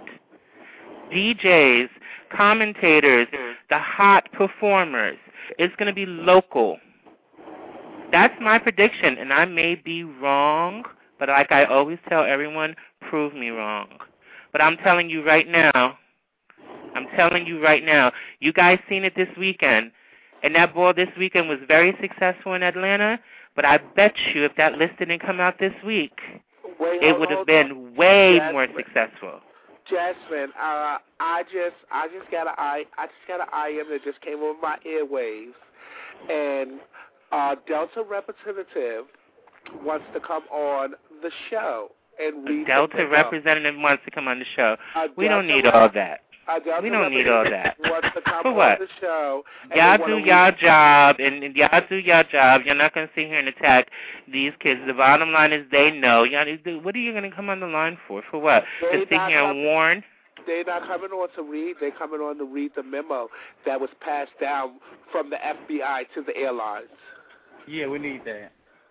D Js, commentators, the hot performers, it's going to be local. That's my prediction, and I may be wrong, but like I always tell everyone, prove me wrong. But I'm telling you right now, I'm telling you right now, you guys seen it this weekend, and that ball this weekend was very successful in Atlanta, but I bet you if that list didn't come out this week, Wait, it hold, would have hold been on. way Jasmine, more successful. Jasmine, uh, I just, I just got a, I, I just got an I M that just came over my airwaves, and uh, Delta representative wants to come on the show and read. A Delta the representative wants to come on the show. A We don't Delta need rep- all that. A Delta We don't need all that. Wants to come For on what? the show. and Y'all they do wanna y'all read- job, and, and y'all do y'all job. You're not going to sit here and attack these kids. The bottom line is they know. Y'all, what are you going to come on the line for? For what? They To sit not here and coming. warn? They're not coming on to read. They're coming on to read the memo that was passed down from the F B I to the airlines. Yeah, we need that.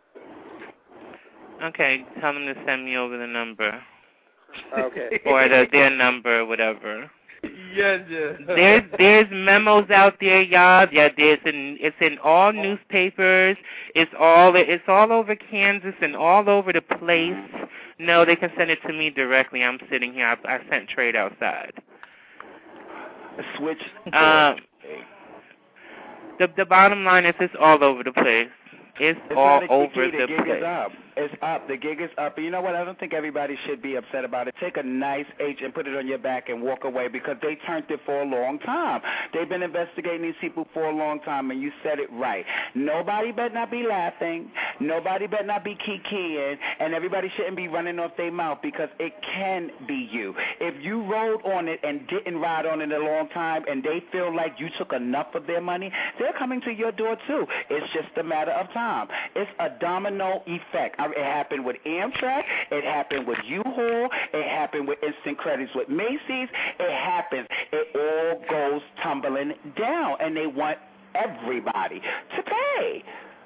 Okay, tell them to send me over the number. Okay. Or the, their number, or whatever. Yes, yes. There's there's memos out there, y'all. Yeah, there's in it's in all newspapers. It's all it's all over Kansas and all over the place. No, they can send it to me directly. I'm sitting here. I, I sent trade outside. Switch. Um, the the bottom line is it's all over the place. It's, it's all not over the, the gig place. Is up. It's up. The gig is up. And you know what? I don't think everybody should be upset about it. Take a nice H and put it on your back and walk away because they turned it for a long time. They've been investigating these people for a long time, and you said it right. Nobody better not be laughing. Nobody better not be kikiing, and everybody shouldn't be running off their mouth because it can be you. If you rolled on it and didn't ride on it a long time and they feel like you took enough of their money, they're coming to your door too. It's just a matter of time. It's a domino effect. It happened with Amtrak. It happened with U-Haul. It happened with Instant Credits with Macy's. It happens. It all goes tumbling down, and they want everybody to pay.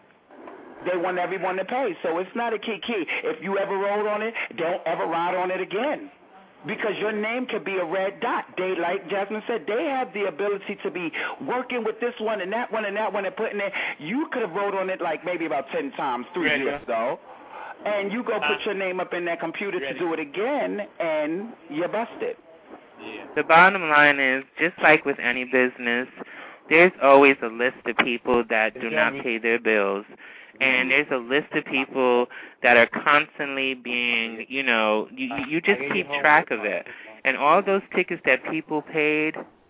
They want everyone to pay, so it's not a kiki. If you ever rode on it, don't ever ride on it again. Because your name could be a red dot. They, like Jasmine said, they have the ability to be working with this one and that one and that one and putting it. You could have wrote on it like maybe about ten times, three Ready. years ago. And you go put your name up in that computer Ready. to do it again, and you're busted. Yeah. The bottom line is, just like with any business, there's always a list of people that do not pay their bills. And there's a list of people that are constantly being, you know, you, you just keep track of it. And all those tickets that people paid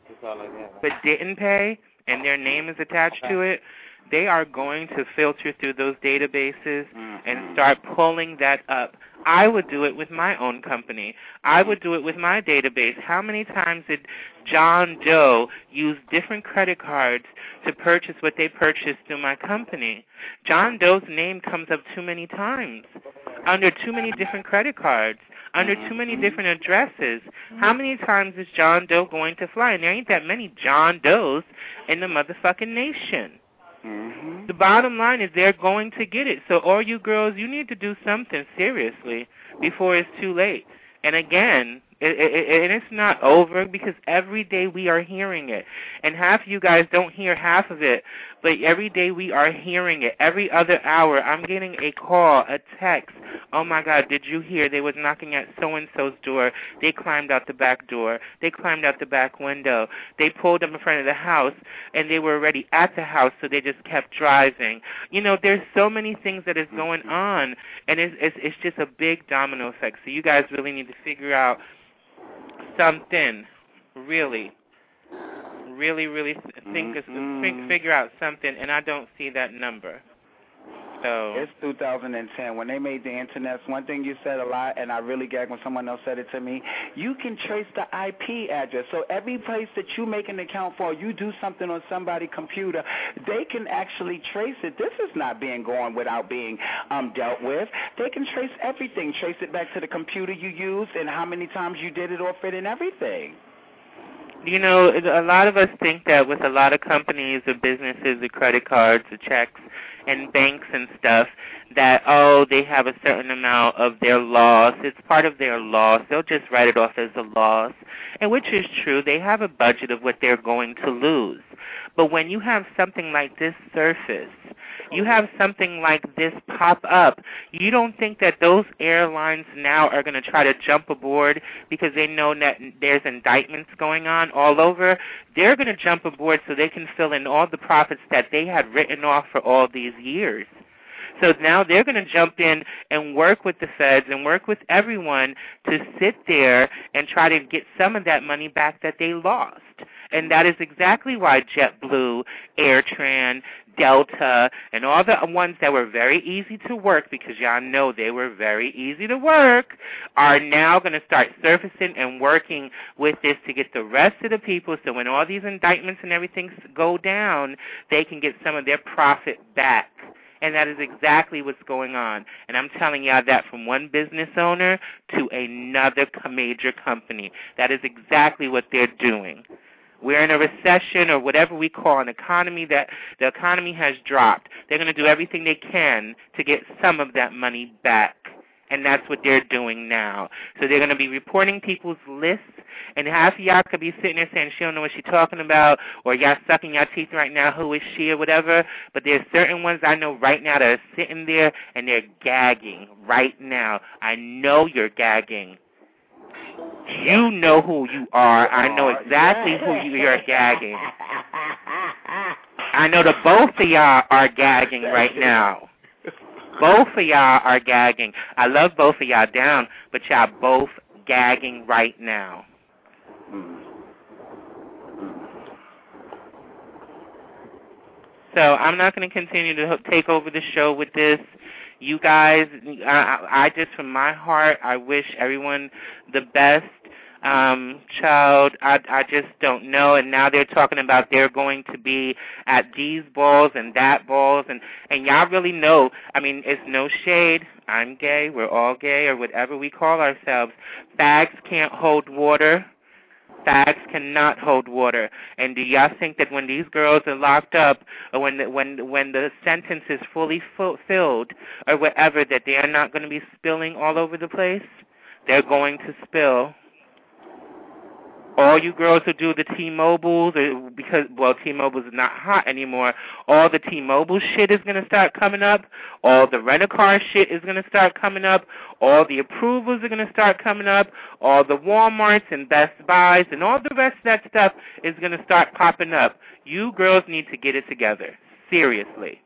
but didn't pay, and their name is attached to it, they are going to filter through those databases and start pulling that up. I would do it with my own company. I would do it with my database. How many times did John Doe use different credit cards to purchase what they purchased through my company? John Doe's name comes up too many times, under too many different credit cards, under too many different addresses. How many times is John Doe going to fly? And there ain't that many John Does in the motherfucking nation. Mm-hmm. The bottom line is they're going to get it. So all you girls, you need to do something seriously before it's too late. And again, it, it, and it's not over because every day we are hearing it. And half of you guys don't hear half of it, but every day we are hearing it. Every other hour I'm getting a call, a text. Oh, my God, did you hear? They was knocking at so-and-so's door. They climbed out the back door. They climbed out the back window. They pulled up in front of the house, and they were already at the house, so they just kept driving. You know, there's so many things that is going on, and it's, it's, it's just a big domino effect. So you guys really need to figure out something, really, really, really think, mm-hmm. think, figure out something, and I don't see that number. So it's two thousand ten. When they made the internet, one thing you said a lot, and I really gagged when someone else said it to me, you can trace the I P address. So every place that you make an account for, you do something on somebody's computer, they can actually trace it. This is not being gone without being um, dealt with. They can trace everything, trace it back to the computer you used and how many times you did it off it and everything. You know, a lot of us think that with a lot of companies or businesses or credit cards or checks and banks and stuff that, oh, they have a certain amount of their loss. It's part of their loss. They'll just write it off as a loss, and which is true. They have a budget of what they're going to lose. But when you have something like this surface, you have something like this pop up, you don't think that those airlines now are going to try to jump aboard because they know that there's indictments going on all over? They're going to jump aboard so they can fill in all the profits that they had written off for all these years. So now they're going to jump in and work with the feds and work with everyone to sit there and try to get some of that money back that they lost. And that is exactly why JetBlue, AirTran, Delta, and all the ones that were very easy to work, because y'all know they were very easy to work, are now going to start surfacing and working with this to get the rest of the people, so when all these indictments and everything go down, they can get some of their profit back. And that is exactly what's going on. And I'm telling y'all that from one business owner to another major company. That is exactly what they're doing. We're in a recession or whatever we call an economy that the economy has dropped. They're going to do everything they can to get some of that money back. And that's what they're doing now. So they're going to be reporting people's lists, and half of y'all could be sitting there saying she don't know what she's talking about, or y'all sucking your teeth right now, who is she or whatever. But there's certain ones I know right now that are sitting there, and they're gagging right now. I know you're gagging. You know who you are. I know exactly who you are gagging. I know that both of y'all are gagging right now. Both of y'all are gagging. I love both of y'all down, but y'all both gagging right now. So I'm not going to continue to take over the show with this. You guys, I, I just, from my heart, I wish everyone the best. Um, child, I, I just don't know. And now they're talking about they're going to be at these balls and that balls. And, and y'all really know, I mean, it's no shade. I'm gay. We're all gay or whatever we call ourselves. Fags can't hold water. Fags cannot hold water. And do y'all think that when these girls are locked up or when the, when, when the sentence is fully fulfilled or whatever, that they are not going to be spilling all over the place? They're going to spill. All you girls who do the T-Mobiles, or because, well, T-Mobiles is not hot anymore, all the T-Mobile shit is going to start coming up. All the rent-a-car shit is going to start coming up. All the approvals are going to start coming up. All the Walmarts and Best Buys and all the rest of that stuff is going to start popping up. You girls need to get it together. Seriously.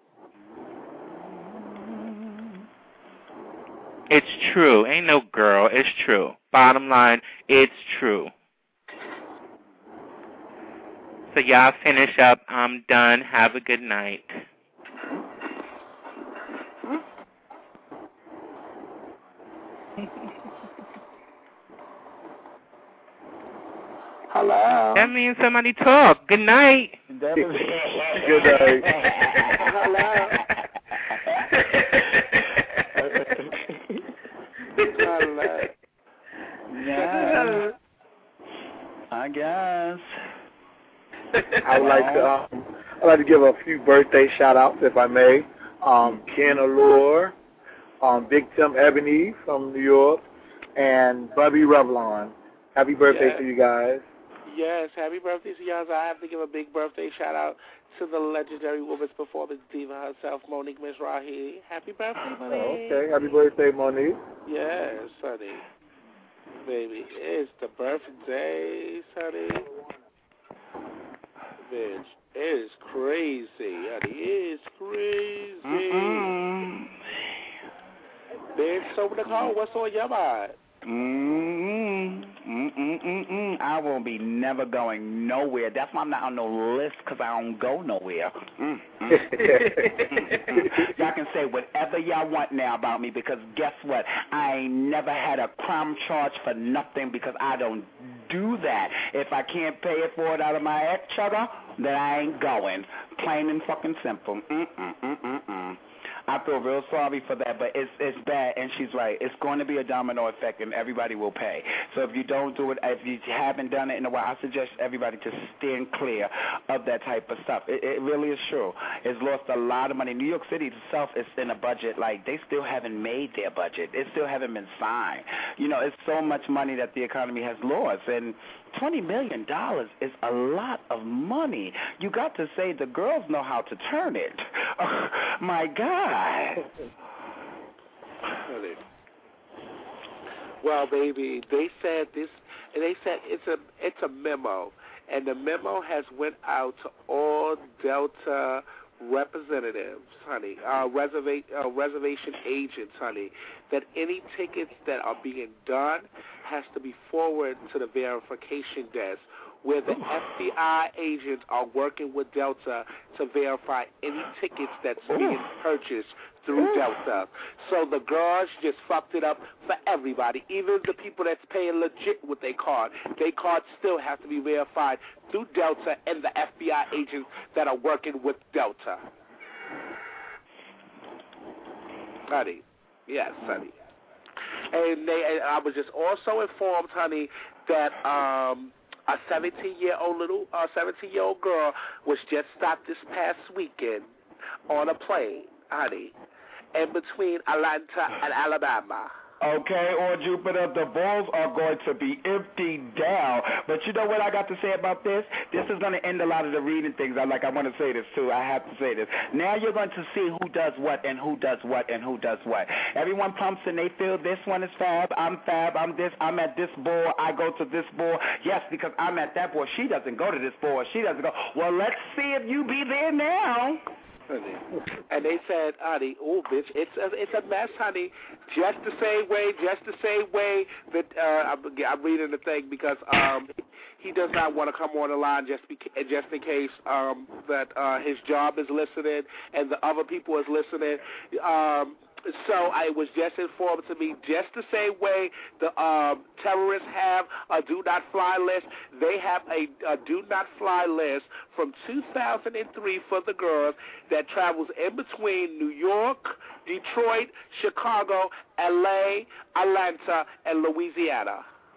It's true. Ain't no girl. It's true. Bottom line, it's true. So y'all finish up. I'm done. Have a good night. Hello. That means somebody talk. Good night. That was Good night. Hello. Hello. Yeah. I guess. I would like to um, I'd like to give a few birthday shout outs if I may. Um, Ken Allure, um, Big Tim Ebony from New York, and Bubby Revlon. Happy birthday yes. to you guys. Yes, happy birthday to y'all. I have to give a big birthday shout out to the legendary women's performance diva herself, Monique Mizrahi. Happy birthday, Monique. Oh, okay, happy birthday, Monique. Yes, honey. Baby, it's the birthday, honey. Bitch, it is crazy, honey. It is crazy. Mm-mm. Bitch, so Nicole, what's on your mind? Mm-mm. Mm-mm-mm-mm. I won't be never going nowhere. That's why I'm not on no list, because I don't go nowhere. Mm-mm. Y'all can say whatever y'all want now about me, because guess what? I ain't never had a crime charge for nothing, because I don't do that. If I can't pay it for it out of my ex-chugger, then I ain't going. Plain and fucking simple. Mm-mm-mm-mm-mm. I feel real sorry for that, but it's it's bad, and she's right. It's going to be a domino effect, and everybody will pay. So if you don't do it, if you haven't done it in a while, I suggest everybody to stand clear of that type of stuff. It, it really is true. It's lost a lot of money. New York City itself is in a budget. Like, they still haven't made their budget. It still haven't been signed. You know, it's so much money that the economy has lost, and twenty million dollars is a lot of money. You got to say the girls know how to turn it. Oh, my God. Well, baby, they said this, and they said it's a it's a memo, and the memo has went out to all Delta representatives, honey, uh, reserva- uh, reservation agents, honey, that any tickets that are being done has to be forwarded to the verification desk, where the F B I agents are working with Delta to verify any tickets that's being purchased through Delta. So the girls just fucked it up for everybody, even the people that's paying legit with their card. Their cards still have to be verified through Delta and the F B I agents that are working with Delta. honey. Yes, honey. And they, and I was just also informed, honey, that um, a seventeen-year-old little, uh, seventeen-year-old girl was just stopped this past weekend on a plane, honey, in between Atlanta and Alabama. Okay, or Jupiter, the balls are going to be emptied down. But you know what I got to say about this? This is going to end a lot of the reading things. I like. I want to say this too. I have to say this. Now you're going to see who does what and who does what and who does what. Everyone pumps and they feel this one is fab. I'm fab. I'm this. I'm at this ball. I go to this ball. Yes, because I'm at that ball. She doesn't go to this ball. She doesn't go. Well, let's see if you be there now. And they said, honey, oh, bitch, it's a, it's a mess, honey. Just the same way, just the same way that uh, I'm, I'm reading the thing because um, he does not want to come on the line just be, just in case um, that uh, his job is listening and the other people is listening. Um, So I was just informed to me just the same way the um, terrorists have a do-not-fly list. They have a, a do-not-fly list from two thousand three for the girls that travels in between New York, Detroit, Chicago, L A, Atlanta, and Louisiana.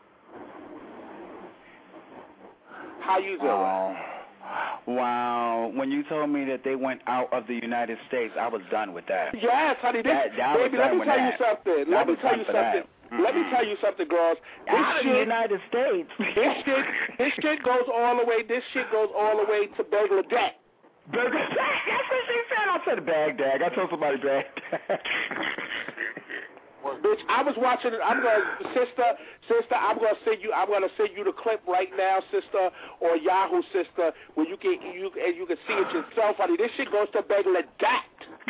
How you doing? Oh. Wow. When you told me that they went out of the United States, I was done with that. Yes, honey. This, that, that baby, let me tell you that. something. Let me tell you something. Mm-hmm. Let me tell you something, girls. This out shit, of the United States. This shit, this shit goes all the way. This shit goes all the way to Bangladesh. Bangladesh. That's what she said. I said Baghdad. I told somebody Baghdad. Bitch, I was watching it. I'm gonna, sister, sister. I'm gonna send you. I'm gonna send you the clip right now, sister, or Yahoo, sister, where you can you and you can see it yourself, honey. This shit goes to Bangladesh.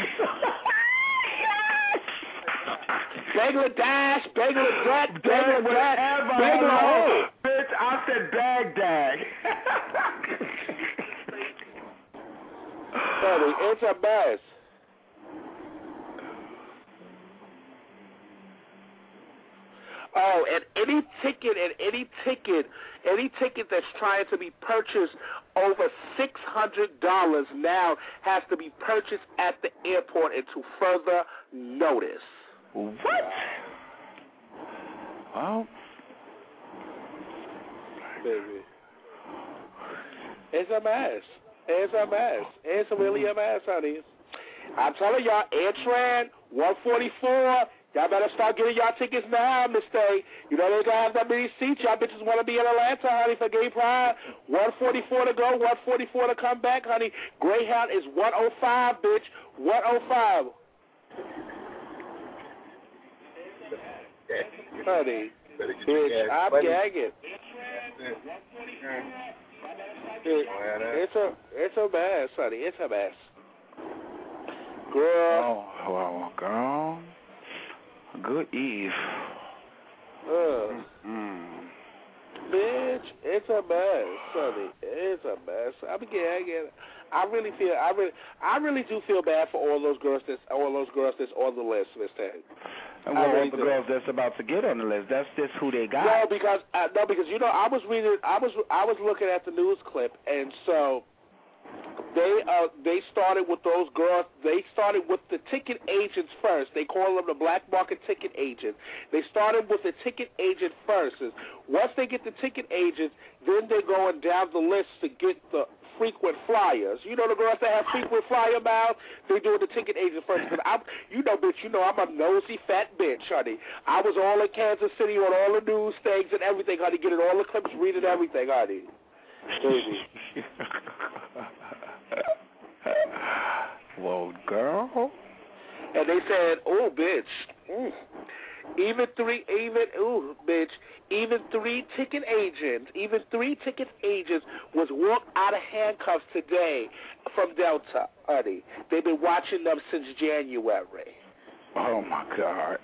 Bangladesh, Bangladesh, Bangladesh, Bangladesh. Bitch, I said Baghdad. Honey, it's a mess. Oh, and any ticket, and any ticket, any ticket that's trying to be purchased over six hundred dollars now has to be purchased at the airport until further notice. What? Well, baby, it's a mess. It's a mess. It's really a mess, honey. I'm telling y'all, AirTran one forty-four. Y'all better start getting y'all tickets now, mister. You know they gotta have that many seats. Y'all bitches want to be in Atlanta, honey, for Gay Pride. one forty-four to go, one forty-four to come back, honey. Greyhound is one oh five, bitch. one oh five. Honey, bitch, I'm gagging. It, it's a, it's a mess, honey. It's a mess. Girl. Oh, well, girl. Good Eve. Uh, mm. Bitch, it's a mess, honey. It's a mess. I'm gagging. I really feel. I really. I really do feel bad for all those girls. That's all those girls that's on the list, Mister And what about the girls that's about to get on the list? That's just who they got. No, because uh, no, because you know, I was reading. I was. I was looking at the news clip, and so. They uh they started with those girls. They started with the ticket agents first. They call them the black market ticket agent. They started with the ticket agent first. Once they get the ticket agents, then they're going down the list to get the frequent flyers. You know the girls that have frequent flyer miles. They doing the ticket agent first. Cause I'm, you know, bitch. You know I'm a nosy fat bitch, honey. I was all in Kansas City on all the news things and everything, honey. Getting all the clips, reading everything, honey. Baby. Whoa, girl. And they said, "Oh, bitch, mm. even three, even ooh, bitch, even three ticket agents, even three ticket agents was walked out of handcuffs today from Delta, honey. They've been watching them since January." Oh my God.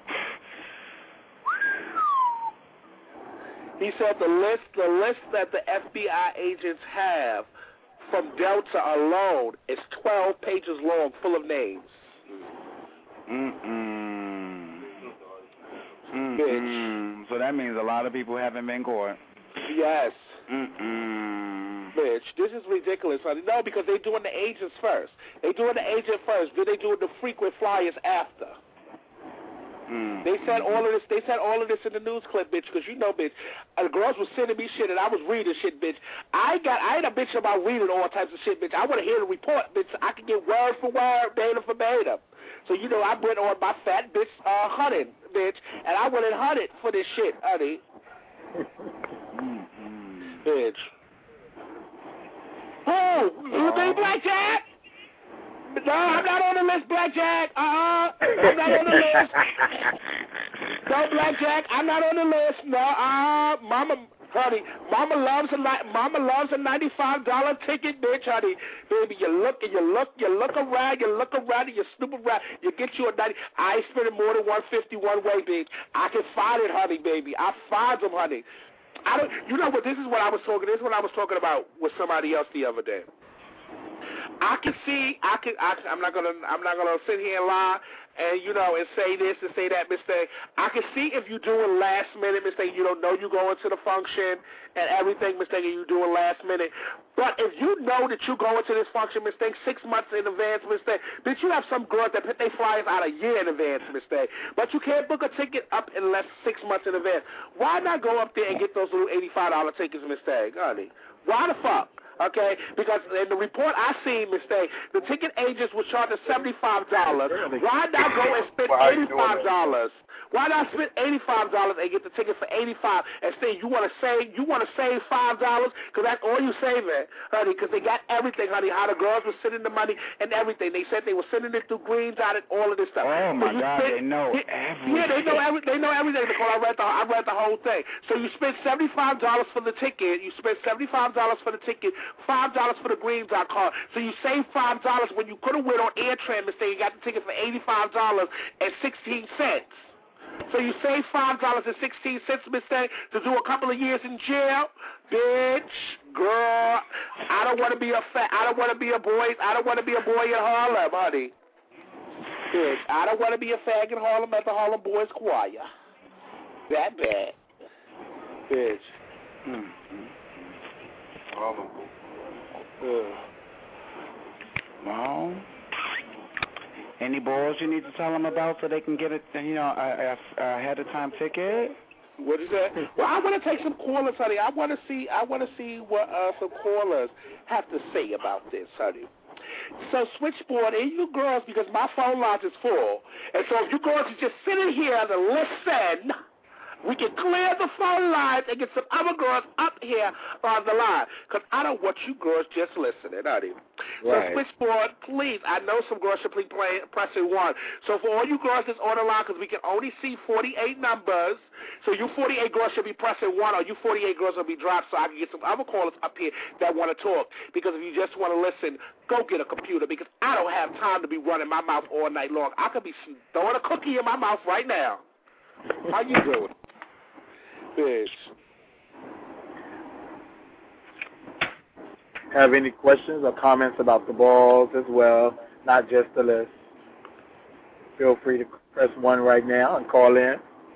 He said the list, the list that the F B I agents have from Delta alone is twelve pages long, full of names. Mm-mm. Mm-mm. Bitch. So that means a lot of people haven't been caught. Yes. Mm-mm. Bitch, this is ridiculous, honey. No, because they're doing the agents first. They're doing the agent first, then they're doing the frequent flyers after. Mm. They said all of this. They said all of this in the news clip, bitch. Because you know, bitch, uh, the girls was sending me shit and I was reading shit, bitch. I got. I ain't a bitch about reading all types of shit, bitch. I want to hear the report, bitch. So I can get word for word, data for data. So you know, I went on my fat bitch uh, hunting, bitch, and I went and hunted for this shit, honey. mm-hmm. Bitch. Oh, you think Blackjack? No, I'm not on the list, Blackjack. Uh-uh. I'm not on the list. No, Blackjack, I'm not on the list. No, uh, Mama, honey, Mama loves a Mama loves a ninety-five dollar ticket, bitch, honey. Baby, you look and you look, you look around, you look around, and you snoop around, you get you a ninety. I ain't spending more than one fifty one way, bitch. I can find it, honey, baby. I find them, honey. I don't. You know what? This is what I was talking. This is what I was talking about with somebody else the other day. I can see. I can. I, I'm not gonna. I'm not gonna sit here and lie, and you know, and say this and say that mistake. I can see if you're doing last minute mistake. You don't know you going to the function and everything mistake, and you doing last minute. But if you know that you going to this function mistake six months in advance mistake, bitch, you have some girls that put their flyers out a year in advance mistake. But you can't book a ticket up unless six months in advance. Why not go up there and get those little eighty-five dollar tickets mistake, honey? Why the fuck? Okay, because in the report I seen, mistake, the ticket agents were charging seventy-five dollars. Why not go and spend eighty-five dollars? Why not spend eighty-five dollars and get the ticket for eighty-five dollars and say you want to save, you want to save five dollars because that's all you saving, honey, because they got everything, honey, how the girls were sending the money and everything. They said they were sending it through Greens out and all of this stuff. Oh, my so God, spend, they know it, everything. Yeah, they know, every, they know everything, Nicole. I read, the, I read the whole thing. So you spend seventy-five dollars for the ticket. You spend seventy-five dollars for the ticket, five dollars for the Greens out card. So you save five dollars when you could have went on AirTran mistake. You got the ticket for eighty-five dollars and sixteen cents. So you save five dollars and sixteen cents, mistake, to do a couple of years in jail. Bitch, girl, I don't want to be a fat. I don't want to be a boy. I don't want to be a boy in Harlem, honey. Bitch, I don't want to be a fag in Harlem at the Harlem Boys Choir. That bad, bitch. Mm-hmm. Harlem. Uh. Well, any balls you need to tell them about so they can get it, you know, a, a, a ahead of time ticket? What is that? Well, I want to take some callers, honey. I want to see. I want to see what uh, some callers have to say about this, honey. So switchboard, and you girls, because my phone line is full, and so if you girls are just sitting here to listen, we can clear the phone lines and get some other girls up here on the line. Because I don't want you girls just listening, honey. Right. So switchboard, please. I know some girls should be playing, pressing one. So for all you girls that's on the line, because we can only see forty-eight numbers, so you forty-eight girls should be pressing one, or you forty-eight girls will be dropped, so I can get some other callers up here that want to talk. Because if you just want to listen, go get a computer, because I don't have time to be running my mouth all night long. I could be throwing a cookie in my mouth right now. How you doing? Bitch. Have any questions or comments about the balls as well, not just the list? Feel free to press one right now and call in.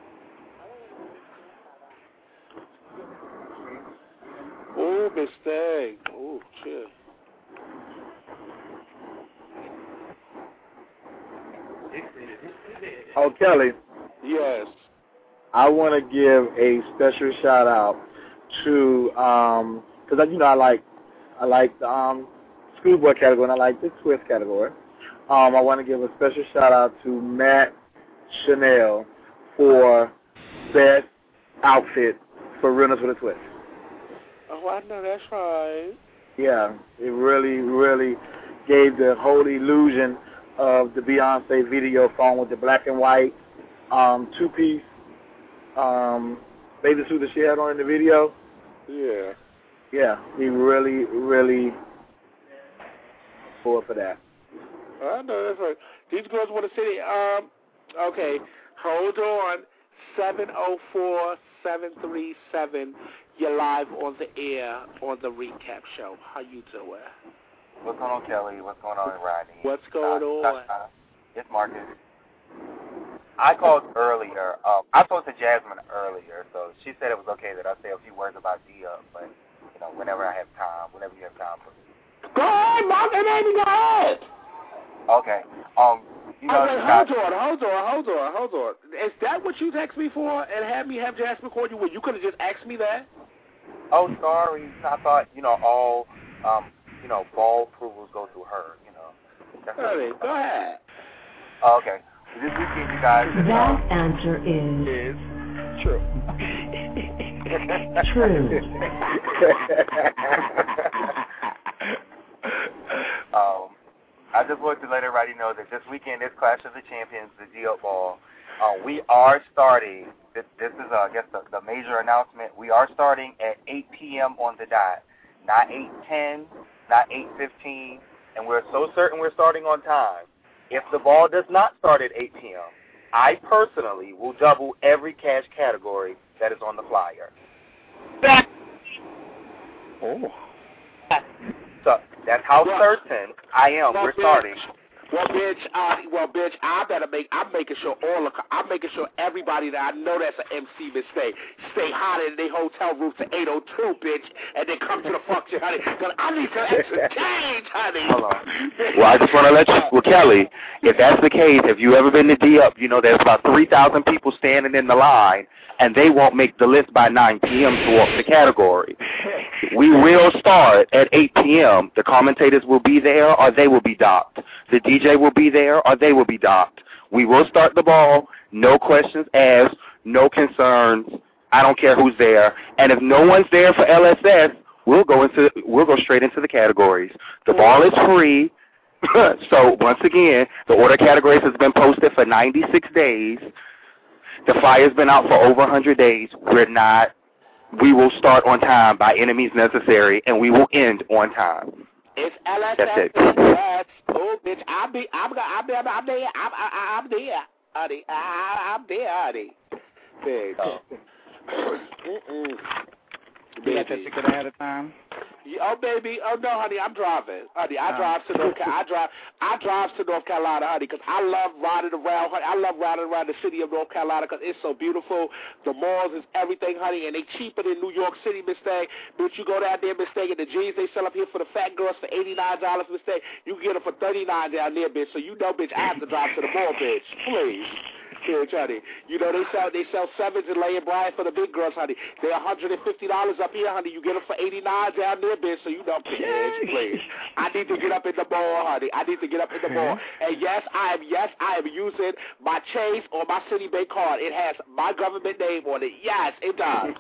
Oh, mistake. Oh, shit. Oh, Kelly. Yes. I want to give a special shout out to, um, because you know I like, I like the um, schoolboy category and I like the twist category. Um, I want to give a special shout out to Matt Chanel for best outfit for Realness with a Twist. Oh, I know that's right. Yeah, it really, really gave the whole illusion of the Beyonce video phone with the black and white um, two-piece um, bathing suit that she had on in the video. Yeah. Yeah, he really, really forward for that. I know that's right. These girls want to see. Um, okay, hold on. seven oh four, seven three seven. You're live on the air on the recap show. How you doing? What's going on, Kelly? What's going on, Rodney? What's going uh, on? Uh, it's Marcus. I called earlier. Um, I spoke to Jasmine earlier, so she said it was okay that I say a few words about Dia, but, you know, whenever I have time, whenever you have time for me. Go ahead, Marcus, baby, go ahead. Okay. Um, you know, oh, wait, hold on, hold on, hold on, hold on. Is that what you text me for and had me have Jasmine call you? Well, you could have just asked me that. Oh, sorry. I thought, you know, all, um, you know, ball approvals go through her, you know. That's Honey, go ahead. Oh, okay. This weekend, you guys. That answer is... Is true. True. um, I just wanted to let everybody know that this weekend is Clash of the Champions, the D-Up Ball. Uh, we are starting, this, this is, uh, I guess, the, the major announcement. We are starting at eight p.m. on the dot, not eight ten, not eight fifteen, and we're so certain we're starting on time. If the ball does not start at eight p.m., I personally will double every cash category that is on the flyer. Oh. So that's how certain I am. Well, we're bitch, starting. Well, bitch, uh, well, bitch, I better make. I'm making sure all. Of, I'm making sure everybody that I know that's an M C mistake stay hot in their hotel room to eight oh two, bitch, and then come to the function, honey. Cause I need some extra change, honey. Hold on. Well, I just want to let you. Well, Kelly, if that's the case, if you ever been to D-Up, you know there's about three thousand people standing in the line, and they won't make the list by nine p.m. to walk the category. We will start at eight p.m. The commentators will be there, or they will be docked. The D J will be there, or they will be docked. We will start the ball. No questions asked. No concerns. I don't care who's there. And if no one's there for L S S, we'll go into we'll go straight into the categories. The ball is free. So once again, the order categories has been posted for ninety-six days. The flyer's been out for over one hundred days. We're not. We will start on time by any means necessary, and we will end on time. It's L S S. That's it. Yes. Oh, bitch, I'll be, I'm, I'm, I'm, I'm there. I'm, I, I'm there, honey. I, I'm there, honey. Bitch. Oh. Mm-mm. You got that ticket ahead of time? Oh, baby. Oh, no, honey, I'm driving. Honey, I Oh. drive to North Carolina. I drive, I drive to North Carolina, honey, because I love riding around, honey. I love riding around the city of North Carolina because it's so beautiful. The malls is everything, honey, and they cheaper than New York City, Miss Thing. Bitch, you go down there, Miss Thing, and the jeans they sell up here for the fat girls for eighty-nine dollars, Miss Thing. You can get them for thirty-nine dollars down there, bitch. So you know, bitch, I have to drive to the mall, bitch. Please. Bitch, honey. You know, they sell they sell sevens and Lay and Bryant for the big girls, honey. They're one hundred fifty dollars up here, honey. You get them for eighty-nine dollars down there, bitch. So you know, bitch, please. I need to get up in the mall, honey. I need to get up in the mall. And yes, I am, yes, I am using my Chase or my Citibank card. It has my government name on it. Yes, it does.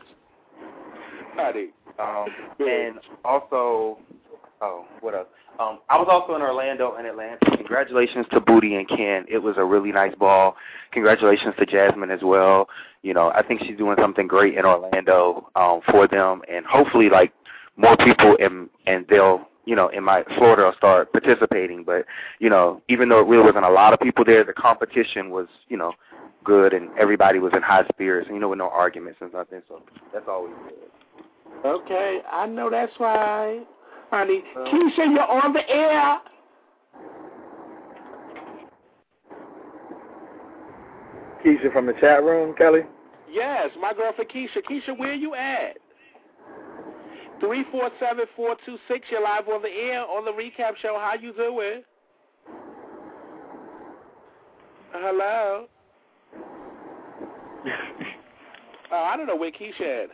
Honey. Um, and also, oh, what else? Um, I was also in Orlando and Atlanta. Congratulations to Booty and Ken. It was a really nice ball. Congratulations to Jasmine as well. You know, I think she's doing something great in Orlando um, for them, and hopefully, like, more people in, and they'll, you know, in my Florida will start participating. But, you know, even though it really wasn't a lot of people there, the competition was, you know, good, and everybody was in high spirits, and, you know, with no arguments and nothing. So that's always good. Okay, I know that's right. Honey, Keisha, you're on the air. Keisha from the chat room, Kelly? Yes, my girlfriend Keisha. Keisha, where you at? three four seven, four two six, you're live on the air on the recap show. How you doing? Hello? Oh, I don't know where Keisha at.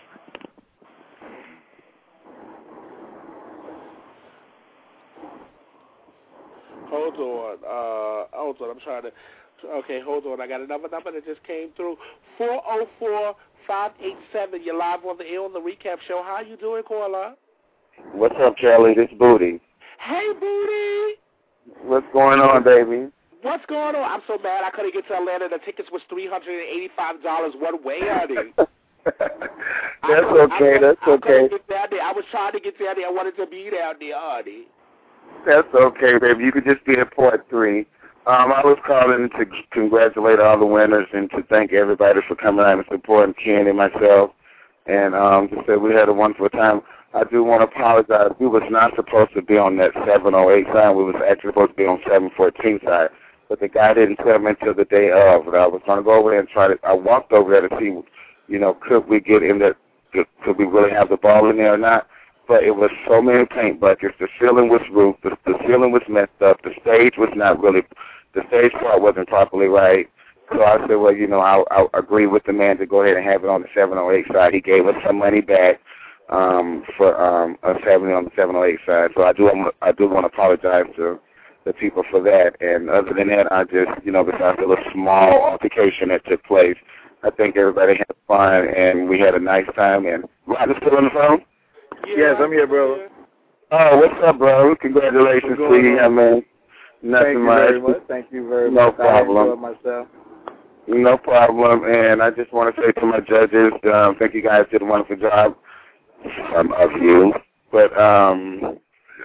Hold on. Uh, hold on. I'm trying to. Okay, hold on. I got another number that just came through. four oh four, five eight seven. You're live on the air on the recap show. How you doing, caller? What's up, Charlie? This Booty. Hey, Booty. What's going on, baby? What's going on? I'm so mad I couldn't get to Atlanta. The tickets was three hundred eighty-five dollars one way, honey. That's okay. That's I okay. Get down there. I was trying to get down there. I wanted to be down there, honey. That's okay, baby. You could just be at part three. Um, I was calling to congratulate all the winners and to thank everybody for coming out and supporting Ken and myself. And um, just say we had a wonderful time. I do want to apologize. We was not supposed to be on that seven oh eight side. We was actually supposed to be on seven fourteen side. But the guy didn't tell me until the day of. But I was going to go over there and try to, I walked over there to see, you know, could we get in there, could, could we really have the ball in there or not. but it was so many paint buckets. The ceiling was roofed. The, the ceiling was messed up. The stage was not really, the stage part wasn't properly right. So I said, well, you know, I, I agree with the man to go ahead and have it on the seven oh eight side. He gave us some money back um, for um, us having it on the seven oh eight side. So I do, I do want to apologize to the people for that. And other than that, I just, you know, besides a little small altercation that took place, I think everybody had fun and we had a nice time. And Roger's still on the phone? Yeah, yes, I'm here, brother. Oh, what's up, bro? Congratulations to you, I mean, nothing Thank you much. very much. Thank you very no much. problem. I enjoyed myself. No problem. And I just want to say to my judges, um, thank you guys did a wonderful job um, of you. But, um,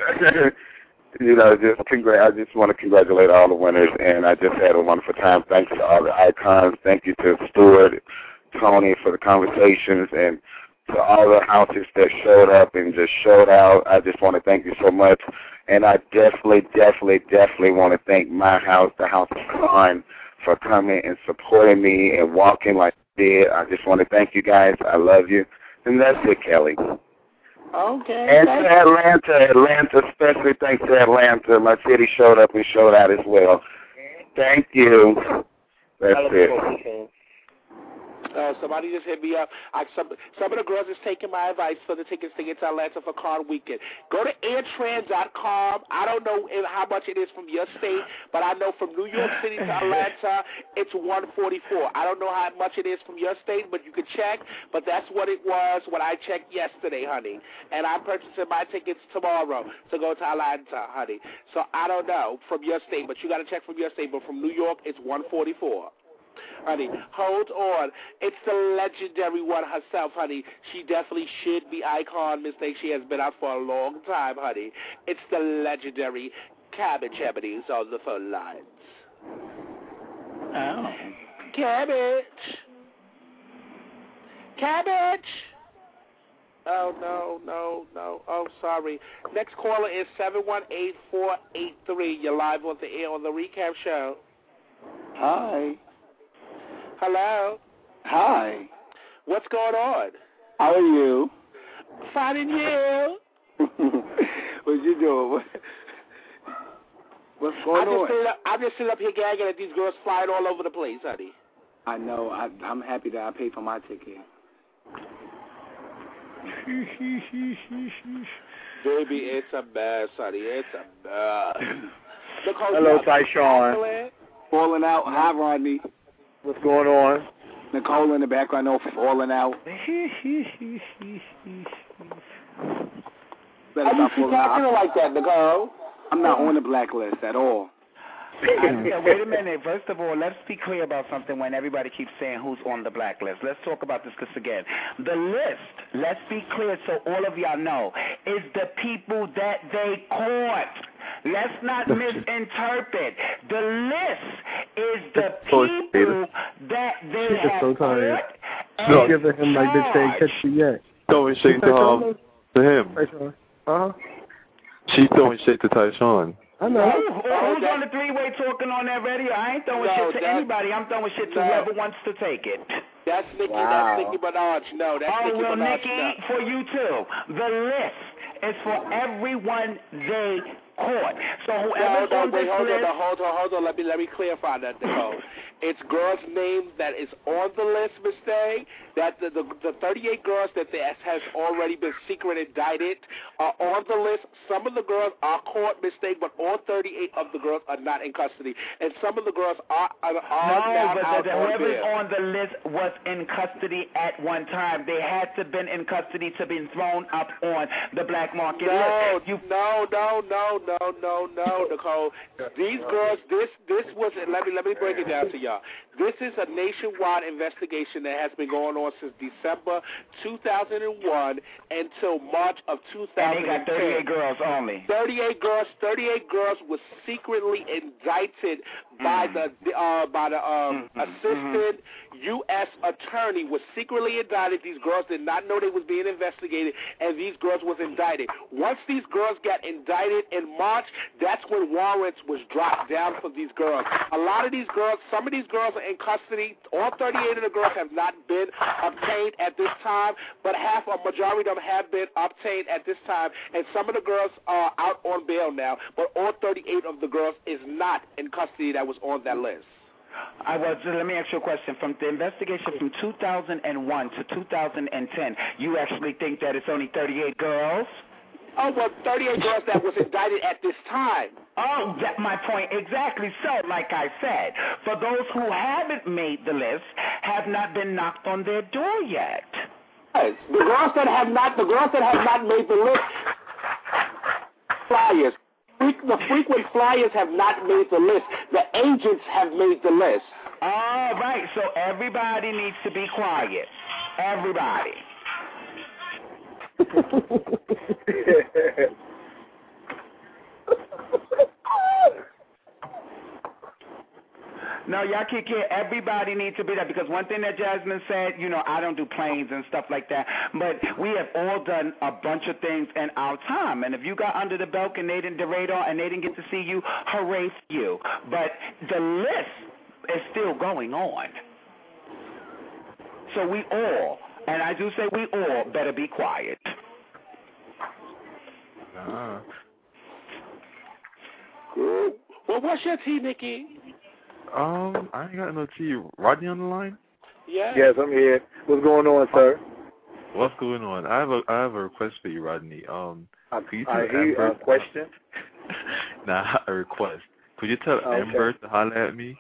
you know, just congr- I just want to congratulate all the winners, and I just had a wonderful time. Thanks to all the icons. Thank you to Stuart, Tony for the conversations, and to all the houses that showed up and just showed out. I just want to thank you so much. And I definitely, definitely, definitely want to thank my house, the House of Fun, for coming and supporting me and walking like they did. I just want to thank you guys. I love you. And that's it, Kelly. Okay. And to Atlanta, Atlanta, especially thanks to Atlanta. My city showed up and showed out as well. Thank you. That's it. Uh, somebody just hit me up. I, some some of the girls is taking my advice for the tickets to get to Atlanta for Card Weekend. Go to airtrans dot com. I don't know if, how much it is from your state, but I know from New York City to Atlanta, it's one forty-four. I don't know how much it is from your state, but you can check. But that's what it was when I checked yesterday, honey. And I'm purchasing my tickets tomorrow to go to Atlanta, honey. So I don't know from your state, but you got to check from your state. But from New York, it's one forty-four. Honey, hold on. It's the legendary one herself, honey. She definitely should be icon, mistake. She has been out for a long time, honey. It's the legendary Cabbage Ebony's on the phone lines. Oh. Cabbage. Cabbage. Oh, no, no, no. Oh, sorry. Next caller is seven one eight, four eight three. You're live on the air on the Recap Show. Hi. Hello. Hi. What's going on? How are you? Fine, and you? What you doing? What, what's going I'm on? just, up, I'm just sitting up here gagging at these girls flying all over the place, honey. I know. I, I'm happy that I paid for my ticket. Baby, it's a mess, honey. It's a mess. Hello, Tyshawn. Falling out. Hi, Rodney. What's going on? Nicole in the background, no falling out. Why you keep talking like that, Nicole? I'm not on the blacklist at all. I, wait a minute. First of all, let's be clear about something when everybody keeps saying who's on the blacklist. Let's talk about this this again. The list, let's be clear so all of y'all know, is the people that they caught. Let's not misinterpret. The list is the people that they have so caught. She's giving him like this saying catch me yet. Throwing shade to um to him. Uh huh. She's throwing shade to Tyshawn. I know. Who, who's on the three-way talking on that radio? I ain't throwing No, shit to anybody. I'm throwing shit to no. whoever wants to take it. That's Nikki. Wow. That's Nicki Minaj. No, that's Oh, Nicki well, Minaj. Nikki, No. for you too. The list is for everyone they caught. So No, whoever's no, on wait, this hold list... on, hold on, hold on. Let me let me clarify that, Nicole. It's girls' names that is on the list, Miss Day. That the, the the thirty-eight girls that they, has already been secret indicted are on the list. Some of the girls are caught, Miss Day, but all thirty-eight of the girls are not in custody, and some of the girls are are, are No, now but out the, on whoever's bail. on the list was in custody at one time. They had to been in custody to be thrown up on the black market No, list. You, no, no, no, no, no, no, Nicole. These girls, this this was. Let me let me break it down to y'all. This is a nationwide investigation that has been going on since December two thousand one until March of two thousand ten. and they got thirty-eight girls only. thirty-eight girls, thirty-eight girls were secretly indicted by the uh, by the um, Mm-hmm. assistant U S attorney was secretly indicted. These girls did not know they was being investigated, and these girls was indicted. Once these girls got indicted in March, that's when warrants was dropped down for these girls. A lot of these girls, some of these girls are in custody. All thirty-eight of the girls have not been obtained at this time, but half, a majority of them have been obtained at this time, and some of the girls are out on bail now, but all thirty-eight of the girls is not in custody that was on that list. I was. Let me ask you a question. From the investigation from two thousand one to two thousand ten, you actually think that it's only thirty-eight girls? Oh, well, thirty-eight girls that was indicted at this time. Oh, that's my point exactly. So, like I said, for those who haven't made the list, have not been knocked on their door yet. Yes, the girls that have not, the girls that have not made the list, flyers. The frequent flyers have not made the list. The agents have made the list. All right, so everybody needs to be quiet. Everybody. No, y'all can't care. Everybody needs to be there, because one thing that Jasmine said, you know, I don't do planes and stuff like that, but we have all done a bunch of things in our time, and if you got under the belt and they didn't, the radar, and they didn't get to see you, hooray for you. But the list is still going on. So we all, and I do say we all, better be quiet. Nah. Well, what's your tea, Nikki? Um, I ain't got no tea. Rodney on the line? Yeah. Yes, I'm here. What's going on, sir? What's going on? I have a I have a request for you, Rodney. Um, I, could you I tell hear Amber? a question. Nah, a request. Could you tell Okay. Amber to holler at me?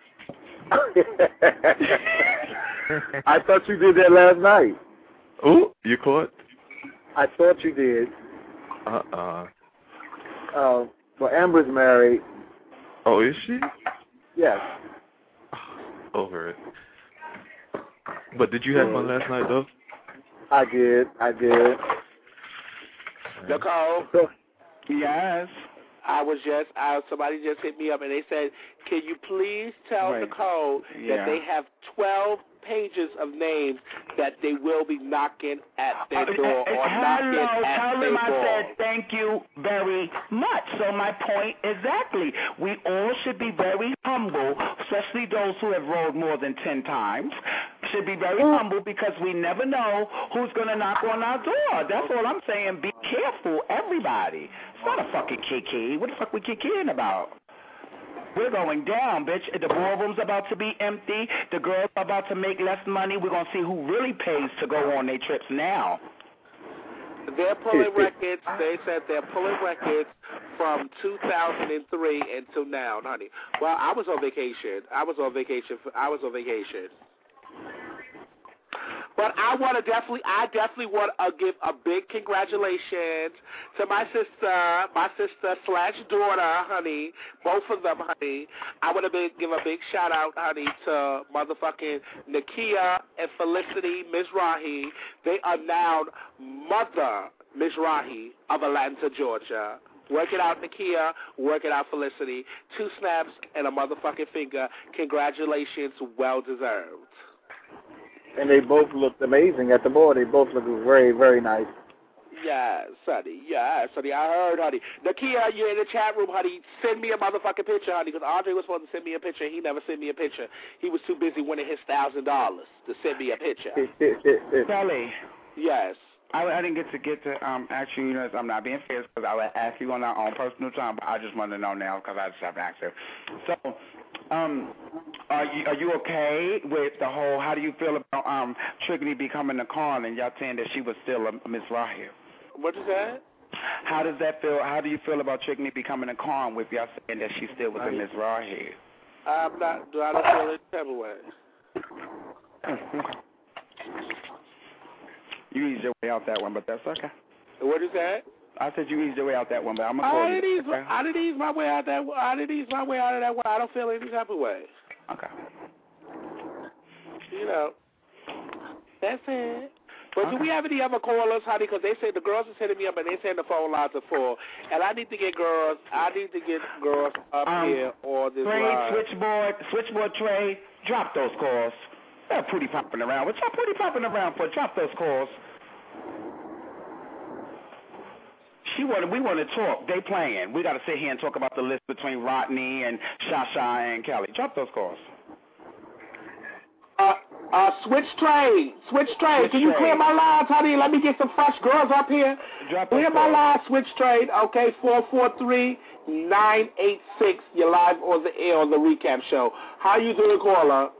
I thought you did that last night. Oh, you caught? I thought you did. Uh-uh. Uh, well, Amber's married. Oh, is she? Yes. Over it. But did you have fun last night, though? I did. I did. Nicole? Yes. I was just, I, somebody just hit me up and they said, can you please tell Right. Nicole Yeah. that they have twelve pages of names that they will be knocking at their door or knocking Hello, at tell their them I door. said thank you very much. So my point exactly. We all should be very humble, especially those who have rolled more than ten times. Should be very humble, because we never know who's going to knock on our door. That's all I'm saying. Be careful, everybody. It's not a fucking kiki. What the fuck we kikiing about? We're going down, bitch. The ballroom's about to be empty. The girls are about to make less money. We're going to see who really pays to go on their trips now. They're pulling records. They said they're pulling records from two thousand three until now, honey. Well, I was on vacation. I was on vacation. For, I was on vacation. But I want to definitely, I definitely want to give a big congratulations to my sister, my sister slash daughter, honey, both of them, honey. I want to be, give a big shout out, honey, to motherfucking Nakia and Felicity Mizrahi. They are now Mother Mizrahi of Atlanta, Georgia. Work it out, Nakia. Work it out, Felicity. Two snaps and a motherfucking finger. Congratulations, well deserved. And they both looked amazing at the ball. They both looked very, very nice. Yes, honey. Yes, honey. I heard, honey. Nakia, you're in the chat room, honey. Send me a motherfucking picture, honey, because Andre was supposed to send me a picture. He never sent me a picture. He was too busy winning his one thousand dollars to send me a picture. Kelly. Yes. I, I didn't get to get to um ask you, you know, I'm not being fierce because I would ask you on our own personal time, but I just want to know now because I just have to ask you. So, um, are you are you okay with the whole? How do you feel about um Trinity becoming a con and y'all saying that she was still a Miss Rahia? What is that? How does that feel? How do you feel about Trinity becoming a con with y'all saying that she still was a Miss Rahia? I'm not. I don't feel any type of way. You eased your way out that one, but that's okay. What is that? I said you eased your way out that one, but I'm gonna call I you. didn't ease. Okay? I didn't ease my way out that. I didn't ease my way out of that one. I don't feel any type of way. Okay. You know. That's it. But Okay. do we have any other callers, honey? Because they say the girls are hitting me up and they saying the phone lines are full. And I need to get girls, I need to get girls up Um, here on this Trey, line. switchboard, switchboard Trey, drop those calls. They're pretty popping around. What y'all pretty popping around for? Drop those calls. She want, we want to talk. They playing. We got to sit here and talk about the list between Rodney and Shasha and Kelly. Drop those calls. Uh, uh, switch trade. Switch trade. Switch Can you trade. clear my lines, honey? Let me get some fresh girls up here. Drop those Clear my calls. lines, switch trade. Okay, four four three, nine eight six. You're live on the air on the recap show. How you doing, caller?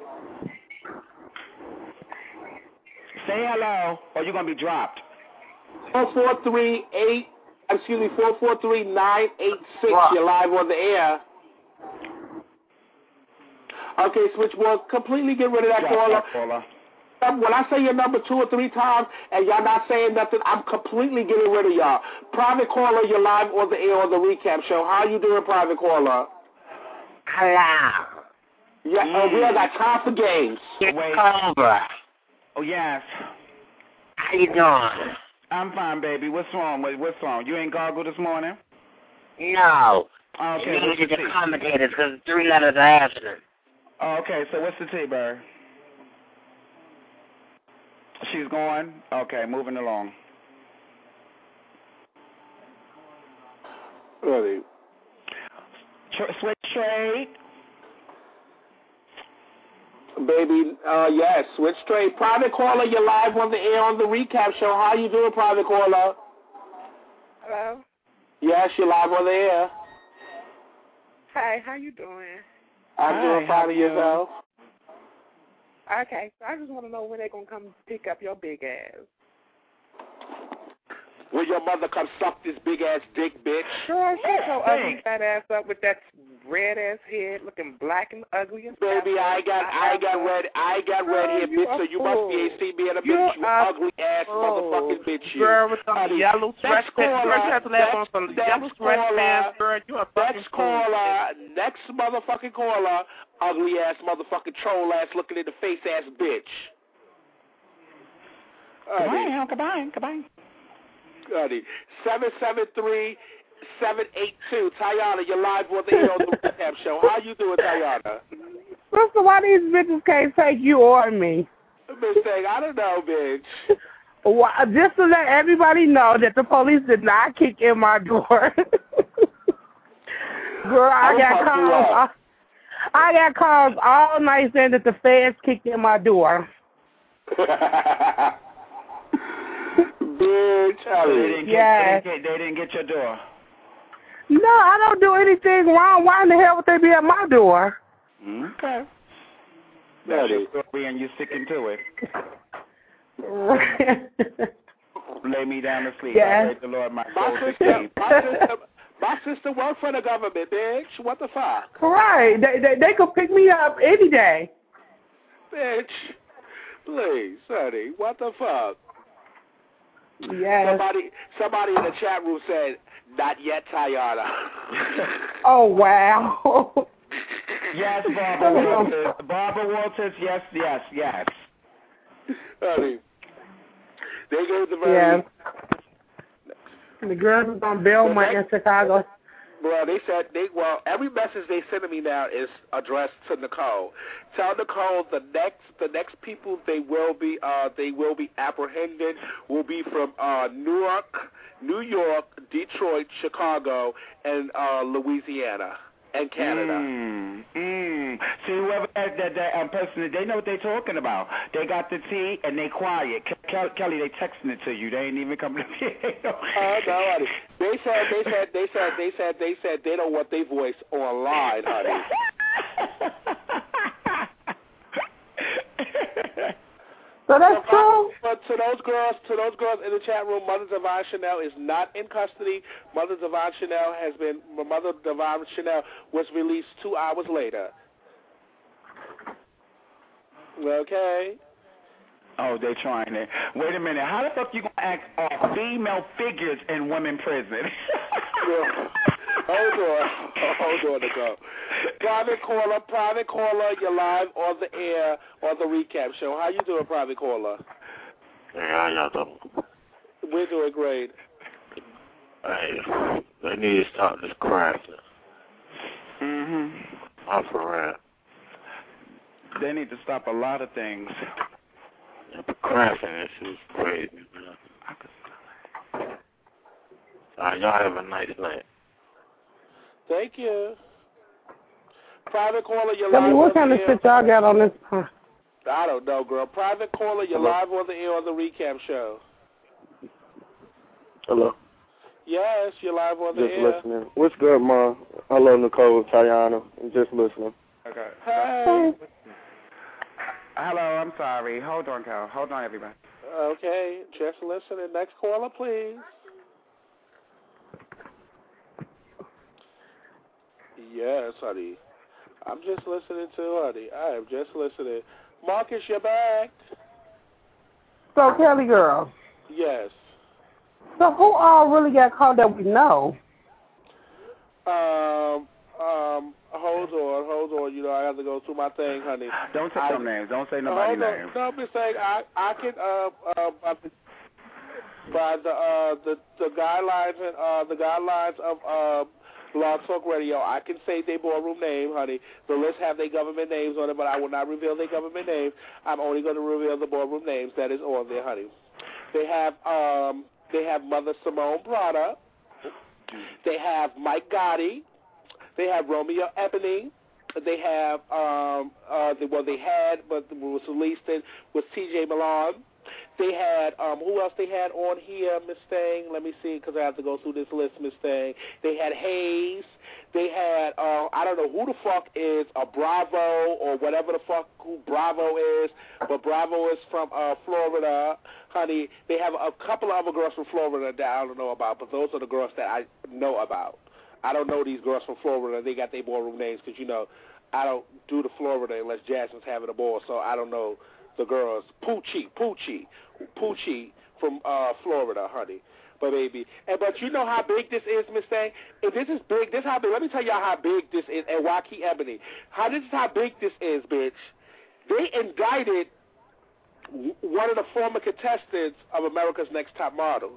Say hello, or you're going to be dropped. four four three eight, excuse me, four four three nine eight six. You're live on the air. Okay, switchboard, completely get rid of that Drop caller. that caller. Um, When I say your number two or three times and y'all not saying nothing, I'm completely getting rid of y'all. Private caller, you're live on the air on the recap show. How you doing, private caller? Hello. Yeah, Mm. uh, we all got time for games. It's Wait. Cobra. Oh, yes. How you doing? I'm fine, baby. What's wrong? What- What's wrong? You ain't gargled this morning? No. Okay, You what's need the to tea? accommodate it because three letters are absent. Oh, okay, so what's the tea, bird? She's going? Okay, moving along. Really? Tr- switch trade? Baby, uh, yes, switch straight. Private caller, you're live on the air on the recap show. How you doing, private caller? Hello. Yes, you're live on the air. Hi, how you doing? I'm Hi, doing how fine are of you? yourself. Okay, so I just want to know when they're going to come pick up your big ass. Will your mother come suck this big ass dick, bitch? Girl, shut your ugly Thanks. fat ass up with that red ass head looking black and ugly and Baby, I got, I got red, I got red hair, you bitch. So a you must be fool. A C being a You bitch. You a ugly ass fool. motherfucking bitch. You. Girl with some Honey, yellow next sweatpants. Girl, you caller, have to have on next- some next yellow caller, sweatpants. Girl, you a fucking Next fool. caller, next motherfucking caller, ugly ass motherfucking troll ass looking in the face ass bitch. Honey, Goodbye, goodbye, goodbye. honey, seven seven three seven eight two. Tayana, you're live on the air on the recap show. How you doing, Tayana? Sister, why these bitches can't take you or me? Mistake, I don't know, bitch. Why, just to let everybody know that the police did not kick in my door. Girl, I I'll got fuck you calls. up. I, I got calls all night saying that the feds kicked in my door. Bitch, So they honey. didn't, get, Yes. they, didn't get, they didn't get your door. No, I don't do anything wrong. Why in the hell would they be at my door? Okay. That's your story and you're sticking to it. Lay me down to sleep. Yes. I heard the Lord my soul My to sister, sleep. my sister, my sister worked for the government, bitch. What the fuck? Right. They, they, they could pick me up any day. Bitch, please, honey, what the fuck? Yes. Somebody, somebody in the chat room said, "Not yet, Tayana." Oh, wow. Yes, Barbara Walters. Barbara Walters, yes, yes, yes. Honey, they gave the very. Yeah. The girls is on Belmont in Chicago. Well, they said they well every message they sending me now is addressed to Nicole. Tell Nicole the next the next people they will be uh they will be apprehended will be from uh Newark, New York, Detroit, Chicago, and uh Louisiana and Canada. Mm, mm. See, whoever that, that, that um, person, they know what they're talking about. They got the tea and they quiet. Ke- Ke- Kelly, they texting it to you. They ain't even coming to me. Oh no, honey. They said they said they said they said they said they don't want their voice online, honey. So that's So, true. But to those girls, to those girls in the chat room, Mother Divine Chanel is not in custody. Mother Divine Chanel has been. Mother Divine Chanel was released two hours later. Okay. Oh, they trying it. Wait a minute. How the fuck you gonna act off female figures in women prison? Hold on. Hold on to go. Private caller, private caller, you're live on the air on the recap show. How you doing, private caller? Hey, how y'all doing? We're doing great. Hey, they need to stop this crap. Mhm. I'm for real. They need to stop a lot of things. The crap in this is crazy, man. Uh, y'all have a nice night. Thank you. Private caller, you're Tell live me, what on kind the of air. shit y'all got on this? Huh? I don't know, girl. Private caller, you're Hello? live on the air on the recap show. Hello. Yes, you're live on the Just air. listening. What's good, Ma? Hello, Nicole, Tayana. I'm just listening. Okay. Hey. Hello, I'm sorry. Hold on, Cal. Hold on, everybody. Okay, just listening. Next caller, please. Yes, honey. I'm just listening too, honey. I am just listening. Marcus, you're back. So, Kelly girl, Yes. so who all really got caught that we know? Um, um, hold on, hold on. You know, I have to go through my thing, honey. Don't take I, no names. Don't say hold nobody's on. name. No, I'm just saying, I, I can, uh, uh, by by the, uh, the, the guidelines and, uh, the guidelines of, uh, Blog Talk Radio, I can say their ballroom name, honey. The list have their government names on it, but I will not reveal their government names. I'm only going to reveal the ballroom names that is on there, honey. They have, um, they have Mother Simone Prada. They have Mike Gotti. They have Romeo Ebony. They have, um, uh, the, well, they had, but was released in, was T J Milan. They had, um, who else they had on here, Miss Thing? Let me see, because I have to go through this list, Miss Thing. They had Hayes. They had, uh, I don't know who the fuck is a Bravo or whatever the fuck who Bravo is, but Bravo is from uh, Florida. Honey, they have a couple of other girls from Florida that I don't know about, but those are the girls that I know about. I don't know these girls from Florida. They got their ballroom names because, you know, I don't do the Florida unless Jasmine's having a ball, so I don't know the girls. Poochie, Poochie, Poochie from uh, Florida, honey. But baby, and but you know how big this is, Miss Thing? If this is big, this how big. Let me tell y'all how big this is. And Waukee Ebony, how this is how big this is, bitch. They indicted one of the former contestants of America's Next Top Model.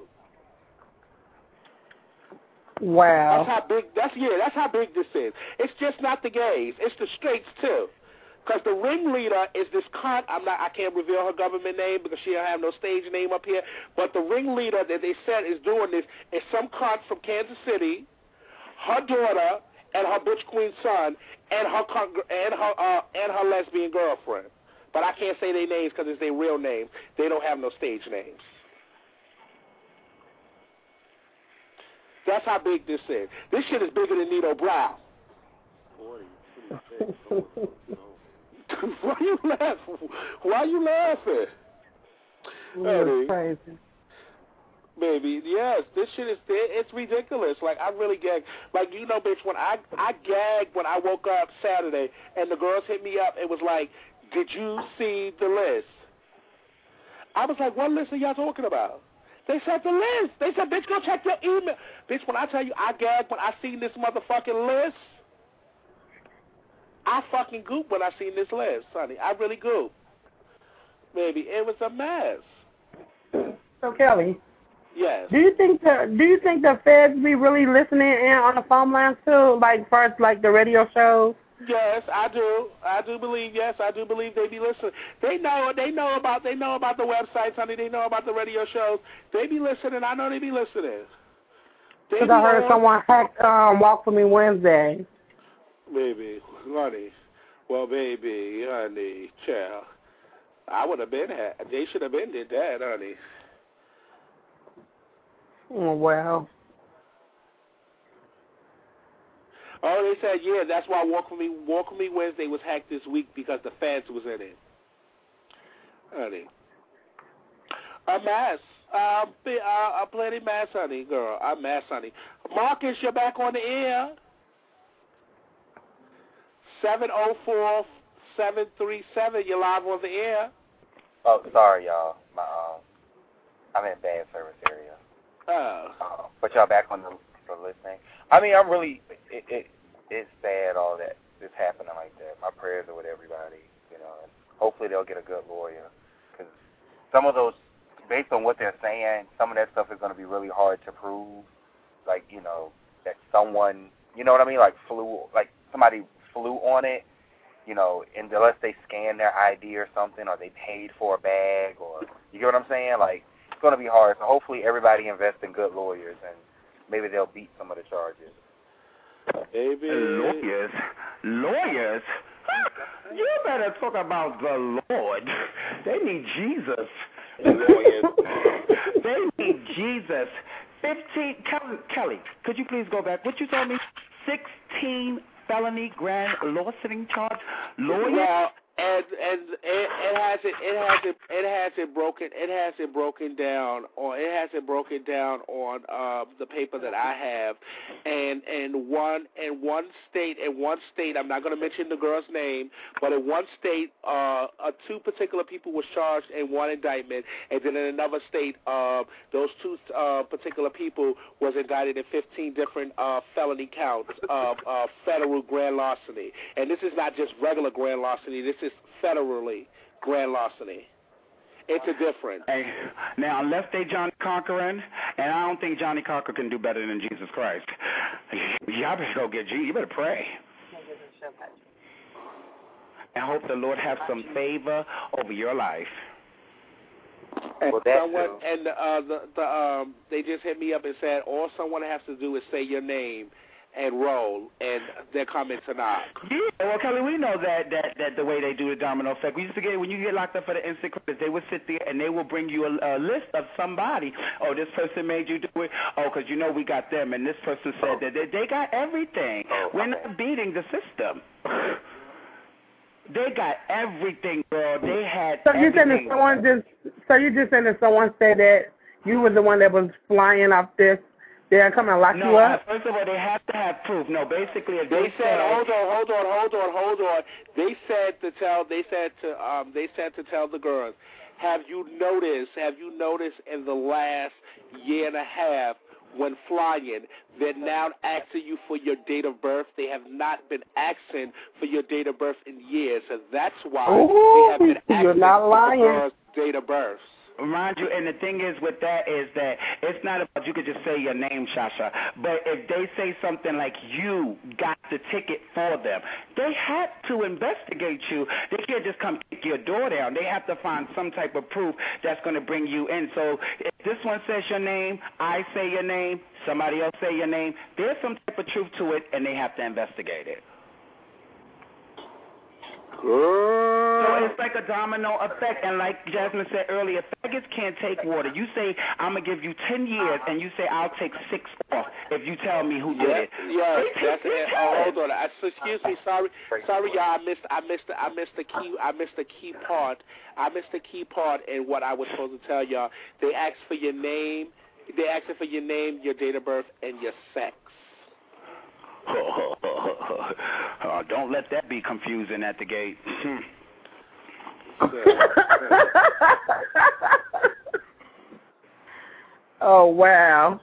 Wow. That's how big. That's yeah. That's how big this is. It's just not the gays. It's the straights too. Because the ringleader is this cunt. I'm not. I can't reveal her government name because she don't have no stage name up here. But the ringleader that they said is doing this is some cunt from Kansas City, her daughter, and her bitch queen son, and her and her uh, and her lesbian girlfriend. But I can't say their names because it's their real names. They don't have no stage names. That's how big this is. This shit is bigger than Nito Brown. Why you laughing? Why you laughing? That's crazy. Baby, yes, this shit is, it's ridiculous. Like, I really gag. Like, you know, bitch, when I, I gagged when I woke up Saturday and the girls hit me up, it was like, did you see the list? I was like, what list are y'all talking about? They said the list. They said, bitch, go check your email. Bitch, when I tell you I gagged when I seen this motherfucking list, I fucking gooped when I seen this list, honey. I really gooped. Baby, it was a mess. So, Kelly. Yes. Do you think the Do you think the feds be really listening in on the phone lines too? Like first, like the radio shows. Yes, I do. I do believe. Yes, I do believe they be listening. They know. They know about. They know about the websites, honey. They know about the radio shows. They be listening. I know they be listening. Because I heard on. someone hacked um, Walk For Me Wednesday. Baby, honey. Well, baby, honey, child. I would have been. They should have been did that, honey. Oh, well. Oh, they said, yeah, that's why Walk For Me, Walk For Me Wednesday was hacked this week because the feds was in it. Honey. A mess. Uh, uh, plenty mess, honey, girl. A mess, honey. Marcus, you're back on the air. seven oh four, seven three seven, you're live on the air. Oh, sorry, y'all. My, um, I'm in bad service area. Oh. Uh, but y'all back on the for listening. I mean, I'm really, it, it it's sad all that this happening like that. My prayers are with everybody, you know, and hopefully they'll get a good lawyer. Because some of those based on what they're saying, some of that stuff is going to be really hard to prove. Like, you know, that someone, you know what I mean, like flew, like somebody flew on it, you know, and unless they scan their I D or something, or they paid for a bag, or, you get what I'm saying? Like, it's going to be hard. So hopefully everybody invests in good lawyers, and maybe they'll beat some of the charges. Baby. Lawyers? Lawyers? You better talk about the Lord. They need Jesus. Lawyers. They need Jesus. Fifteen. Kelly, Kelly, could you please go back? What you told me? Sixteen felony grand larceny charge. Lawyers. Well, and and it, it has it it has it it has it broken it has it broken down or it has it broken down on uh, the paper that I have, and and one in one state in one state I'm not going to mention the girl's name, but in one state uh, uh, two particular people were charged in one indictment, and then in another state uh, those two uh, particular people was indicted in fifteen different uh, felony counts of uh, federal grand larceny, and this is not just regular grand larceny. This is federally grand larceny. It's a difference. Hey, now, unless they Johnny Conquering, and I don't think Johnny Conquer can do better than Jesus Christ. Y'all better go get Jesus. You better pray. And hope the Lord have some favor over your life. And someone and uh, the the um they just hit me up and said all someone has to do is say your name and roll, and they're coming to knock. Yeah, well, Kelly, we know that, that, that the way they do the domino effect. We used to get, when you get locked up for the instant credits, they would sit there and they will bring you a, a list of somebody. Oh, this person made you do it. Oh, because you know we got them, and this person said that they, they got everything. We're not beating the system. They got everything, girl. They had So you saying that everything. someone just? So you just saying that someone said that you were the one that was flying off this? They're coming to lock no, you up? First of all, they have to have proof. No, basically, if They they, said, hold on, hold on, hold on, hold on. They said to tell, they said to, um, they said to tell the girls, have you noticed? Have you noticed in the last year and a half when flying, they're now asking you for your date of birth? They have not been asking for your date of birth in years, and that's why Ooh, they have been asking you're not for lying. the girls' date of birth. Mind you, and the thing is with that is that it's not about you could just say your name, Shasha, but if they say something like you got the ticket for them, they have to investigate you. They can't just come kick your door down. They have to find some type of proof that's going to bring you in. So if this one says your name, I say your name, somebody else say your name, there's some type of truth to it, and they have to investigate it. Girl. So it's like a domino effect, and like Jasmine said earlier, faggots can't take water. You say, I'm going to give you ten years, and you say, I'll take six off if you tell me who did Yeah, it. yeah, They that's take it. their Oh, time. hold on. I, so excuse me, sorry, sorry, y'all. I missed, I missed, the, I missed the key, I missed the key part. I missed the key part in what I was supposed to tell y'all. They asked for your name. They asked for your name, your date of birth, and your sex. Oh, don't let that be confusing at the gate. Oh, wow.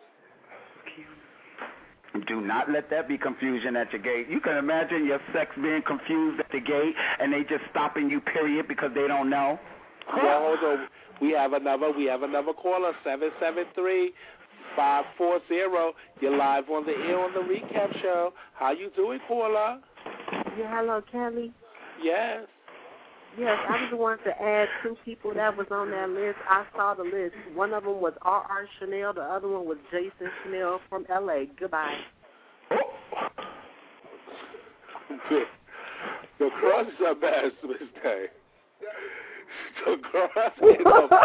Do not let that be confusion at your gate. You can imagine your sex being confused at the gate and they just stopping you, period, because they don't know. Yeah, hold on. We have another. We have another caller. Seven seven three five four zero. You're live on the air on the recap show. How you doing, caller? Yeah, hello, Kelly. Yes. Yes, I just wanted to add two people that was on that list. I saw the list. One of them was R R. Chanel. The other one was Jason Chanel from L A. Goodbye. The cross is a mess, Miss Day. The cross is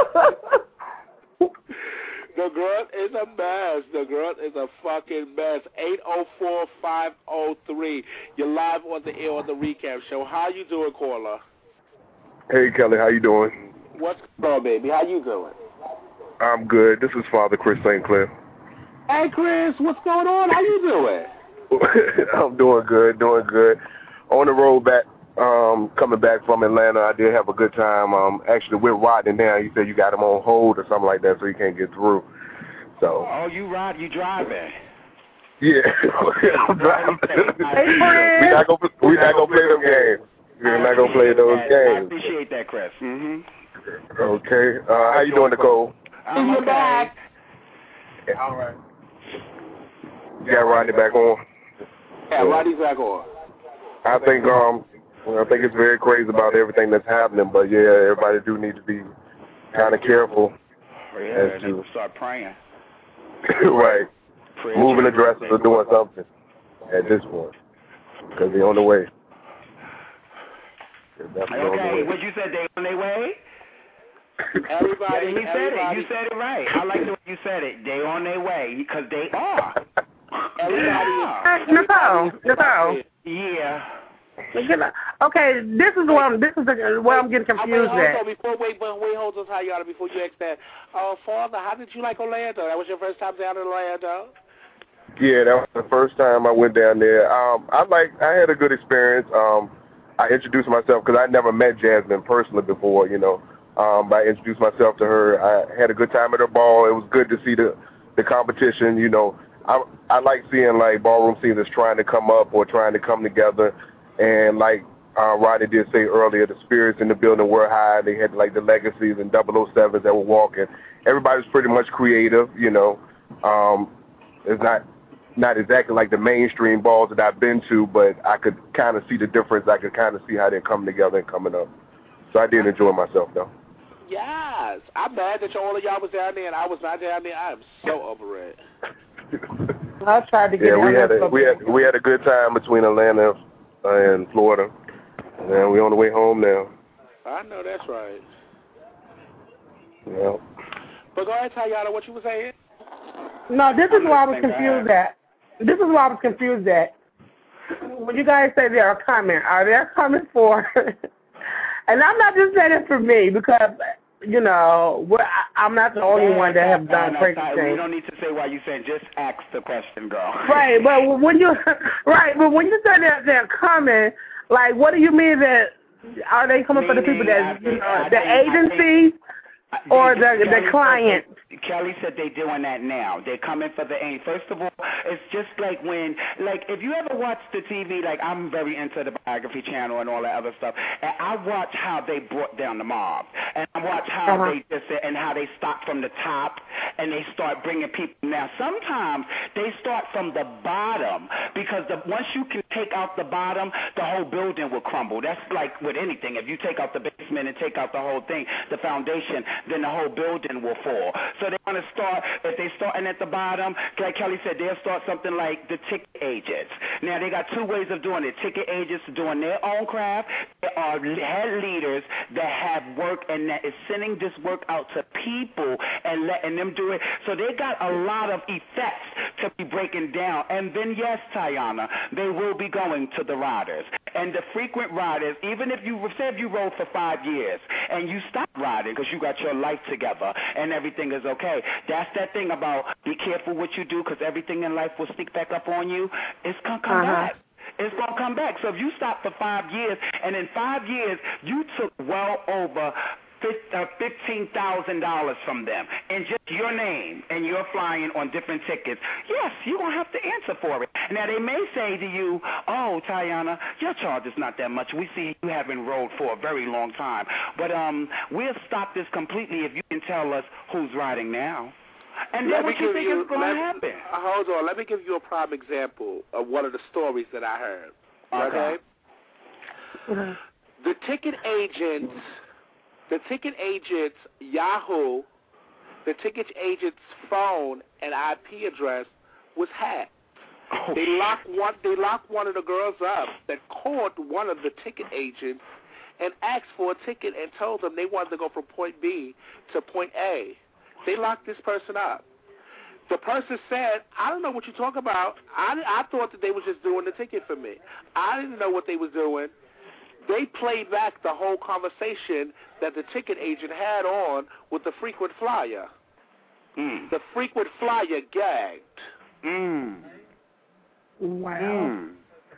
a The girl is a mess. The girl is a fucking mess. eight oh four, five oh three. You're live on the air on the recap show. How you doing, caller? Hey, Kelly, how you doing? What's going on, baby? How you doing? I'm good. This is Father Chris Saint Clair. Hey, Chris, what's going on? How you doing? I'm doing good, doing good. On the road back, um, coming back from Atlanta, I did have a good time. Um, actually, with Rodney now, you said you got him on hold or something like that, so you can't get through. So. Oh, you ride, you driving. Yeah, I'm driving. we not gonna we not gonna play them games. We're not gonna play those I games. appreciate that, Chris. Mm-hmm. Okay. Uh, how you doing, Nicole? I'm okay. back. All right. You got Rodney back on? Yeah, Rodney's back on. I think um, I think it's very crazy about everything that's happening, but yeah, everybody do need to be kind of careful. Yeah, as they to need to start praying. right, Prayer moving the changes dresses or doing something at this point, because they're on the way. They're definitely on the Okay, way. what you said, they on their way? Everybody, Yeah, he said everybody, it. You said it right. I like the way you said it. They on their way, because they are. everybody, Yeah. Nicole, Nicole. Yeah. Okay, this is where I'm. This is the, where I'm getting confused I mean, at. hold on, before wait, but wait, hold on, Tayana, before you ask that. Uh, Father, how did you like Orlando? That was your first time down in Orlando. Yeah, that was the first time I went down there. Um, I like. I had a good experience. Um, I introduced myself because I never met Jasmine personally before. You know, um, I introduced myself to her. I had a good time at her ball. It was good to see the the competition. You know, I I like seeing like ballroom scenes trying to come up or trying to come together. And like uh, Rodney did say earlier, the spirits in the building were high. They had like the legacies and double oh sevens that were walking. Everybody was pretty much creative, you know. Um, it's not not exactly like the mainstream balls that I've been to, but I could kind of see the difference. I could kind of see how they're coming together and coming up. So I did enjoy myself, though. Yes, I'm mad that all of y'all was down there and I was not down there. I'm so over it. I tried to get yeah, down we had there a we had we had a good time between Atlanta and Florida, and we're on the way home now. I know that's right. Yeah. But go ahead, Tayana, what you were saying? No, this is where I was confused at. This is where I was confused at. When you guys say they are coming, are they coming for? And I'm not just saying it for me because, you know, we're, I, I'm not the only Yeah, one that have done no, crazy no, things. You don't need to say why you saying. Just ask the question, girl. Right, but when you right, but when you say that they're coming, like, what do you mean that? Are they coming for the people that you know, the agencies or the the client? Kelly said they're doing that now. They're coming for the aim. First of all, it's just like when, like, if you ever watch the T V, like, I'm very into the Biography Channel and all that other stuff, and I watch how they brought down the mob, and I watch how Uh-huh. they just, and how they start from the top, and they start bringing people. Now, sometimes they start from the bottom, because the, once you can take out the bottom, the whole building will crumble. That's like with anything. If you take out the basement and take out the whole thing, the foundation, then the whole building will fall. So they want to start, if they're starting at the bottom, like Kelly said, they'll start something like the ticket agents. Now, they got two ways of doing it. Ticket agents doing their own craft. There are head leaders that have work and that is sending this work out to people and letting them do it. So they got a lot of effects to be breaking down. And then, yes, Tayana, they will be going to the riders. And the frequent riders, even if you, say if you rode for five years and you stop riding because you got your life together and everything is okay, that's that thing about be careful what you do because everything in life will sneak back up on you. It's going to come Uh-huh. back. It's going to come back. So if you stop for five years and in five years you took well over fifteen thousand dollars from them and just your name and you're flying on different tickets, yes, you're going to have to answer for it. Now, they may say to you, oh, Tayana, your charge is not that much. We see you have enrolled for a very long time. But um, we'll stop this completely if you can tell us who's riding now. And then Let what me you give think you, is going let, to happen? Uh, hold on. Let me give you a prime example of one of the stories that I heard. Okay. Okay? The ticket agents, the ticket agents, Yahoo, the ticket agent's phone and I P address was hacked. Oh, they locked one. They locked one of the girls up that called one of the ticket agents and asked for a ticket and told them they wanted to go from point B to point A. They locked this person up. The person said, I don't know what you're talking about. I, I thought that they was just doing the ticket for me. I didn't know what they was doing. They played back the whole conversation that the ticket agent had on with the frequent flyer. Mm. The frequent flyer gagged. Mm. Wow.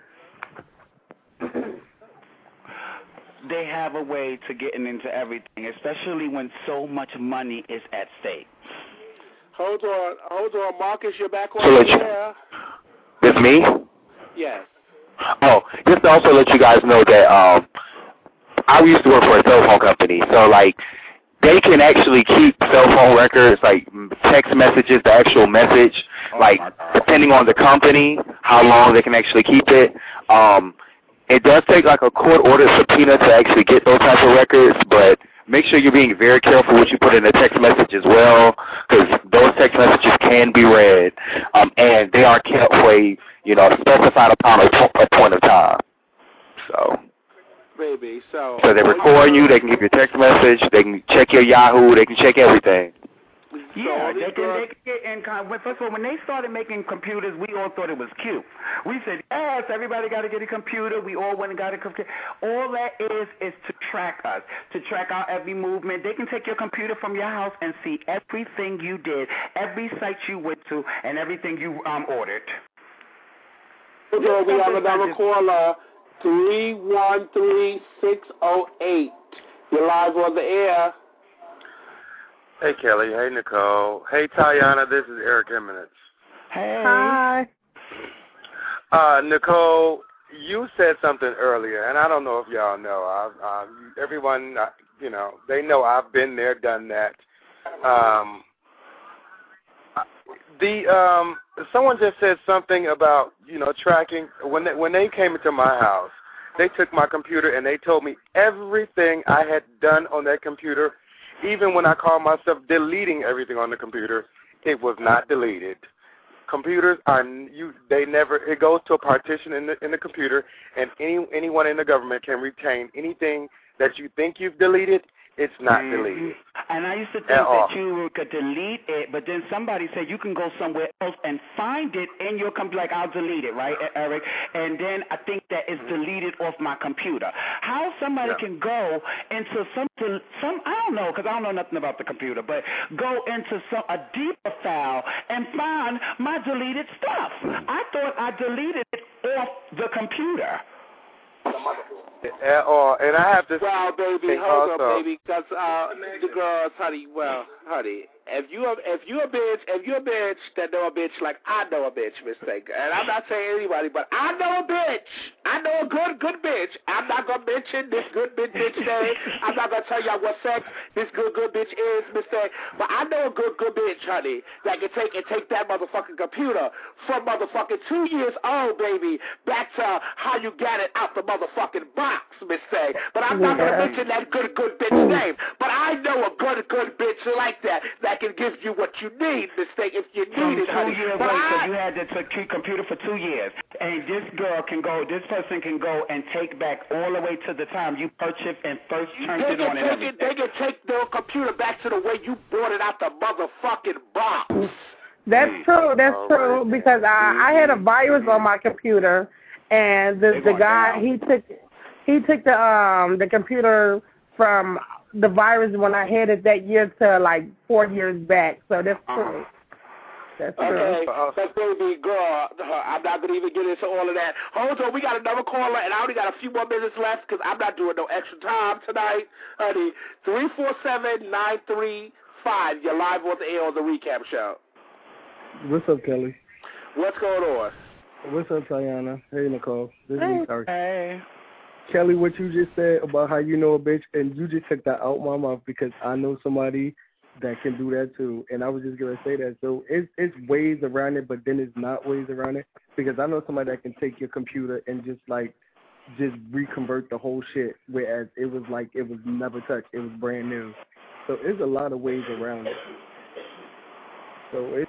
Mm. They have a way to getting into everything, especially when so much money is at stake. Hold on, hold on, Marcus, you're back So on let you- there. It's me? Yes. Oh, just to also let you guys know that um, I used to work for a cell phone company. So, like, they can actually keep cell phone records, like text messages, the actual message, Oh, like depending on the company, how long they can actually keep it. Um, it does take like a court-ordered subpoena to actually get those types of records, but make sure you're being very careful what you put in a text message as well, because those text messages can be read, um, and they are kept for a, you know, specified upon a, a point of time. So. Baby, so. So they're recording you. They can keep your text message. They can check your Yahoo. They can check everything. Yeah, they can, they can get in con- First of all, when they started making computers, we all thought it was cute. We said, yes, everybody got to get a computer. We all went and got a computer. All that is is to track us, to track our every movement. They can take your computer from your house and see everything you did, every site you went to, and everything you um ordered. Okay, we have another caller, three one three, six oh eight. You're live on the air. Hey, Kelly. Hey, Nicole. Hey, Tayana. This is Eric Eminence. Hey. Hi. Uh, Nicole, you said something earlier, and I don't know if y'all know. I've, uh, everyone, uh, you know, they know I've been there, done that. Um, the um, someone just said something about, you know, tracking. When they, when they came into my house, they took my computer and they told me everything I had done on that computer. Even when I called myself deleting everything on the computer, it was not deleted. Computers are you. They never. It goes to a partition in the in the computer, and any anyone in the government can retain anything that you think you've deleted. It's not Mm-hmm. deleted. And I used to think At all. that you could delete it, but then somebody said you can go somewhere else and find it in your computer. Like, I'll delete it, right, Eric? And then I think that it's deleted off my computer. How somebody Yeah. can go into some, some I don't know, because I don't know nothing about the computer, but go into some a deeper file and find my deleted stuff. I thought I deleted it off the computer. At all. And I have to Well, baby, say hold also, up, baby, because uh, the girls, honey, well, honey, if you a, if you a bitch, if you a bitch that know a bitch like I know a bitch, Miss Baker, and I'm not saying anybody, but I know a bitch. I know a good, good bitch. I'm not going to mention this good, good bitch name. I'm not going to tell y'all what sex this good, good bitch is, Miss Baker, but I know a good, good bitch, honey, that can take and take that motherfucking computer from motherfucking two years old, baby, back to how you got it out the motherfucking box, Miss Baker. But I'm not going to mention that good, good bitch name. But I know a good, good bitch like that that can give you what you need, Miss Baker, if you From need it, two honey. years, But wait, I, so you had the t- computer for two years, and this girl can go, this person can go and take back all the way to the time you purchased and first turned They it can on and take everything. it. They can take their computer back to the way you brought it out the motherfucking box. That's true. That's true because I I had a virus on my computer, and the the guy he took he took the um the computer from the virus when I had it that year to like four years back. So that's true. That's true. Okay, but baby girl, I'm not gonna even get into all of that. Hold on, we got another caller, and I only got a few more minutes left because I'm not doing no extra time tonight, honey. Three four seven nine three five. You're live on the air on the recap show. What's up, Kelly? What's going on? What's up, Tayana? Hey, Nicole. This Hey. is Eric. Hey. Kelly, what you just said about how you know a bitch, and you just took that out my mouth because I know somebody that can do that too, and I was just gonna say that. So it's it's ways around it, but then it's not ways around it because I know somebody that can take your computer and just like just reconvert the whole shit, whereas it was like it was never touched, it was brand new. So there's a lot of ways around it. So it's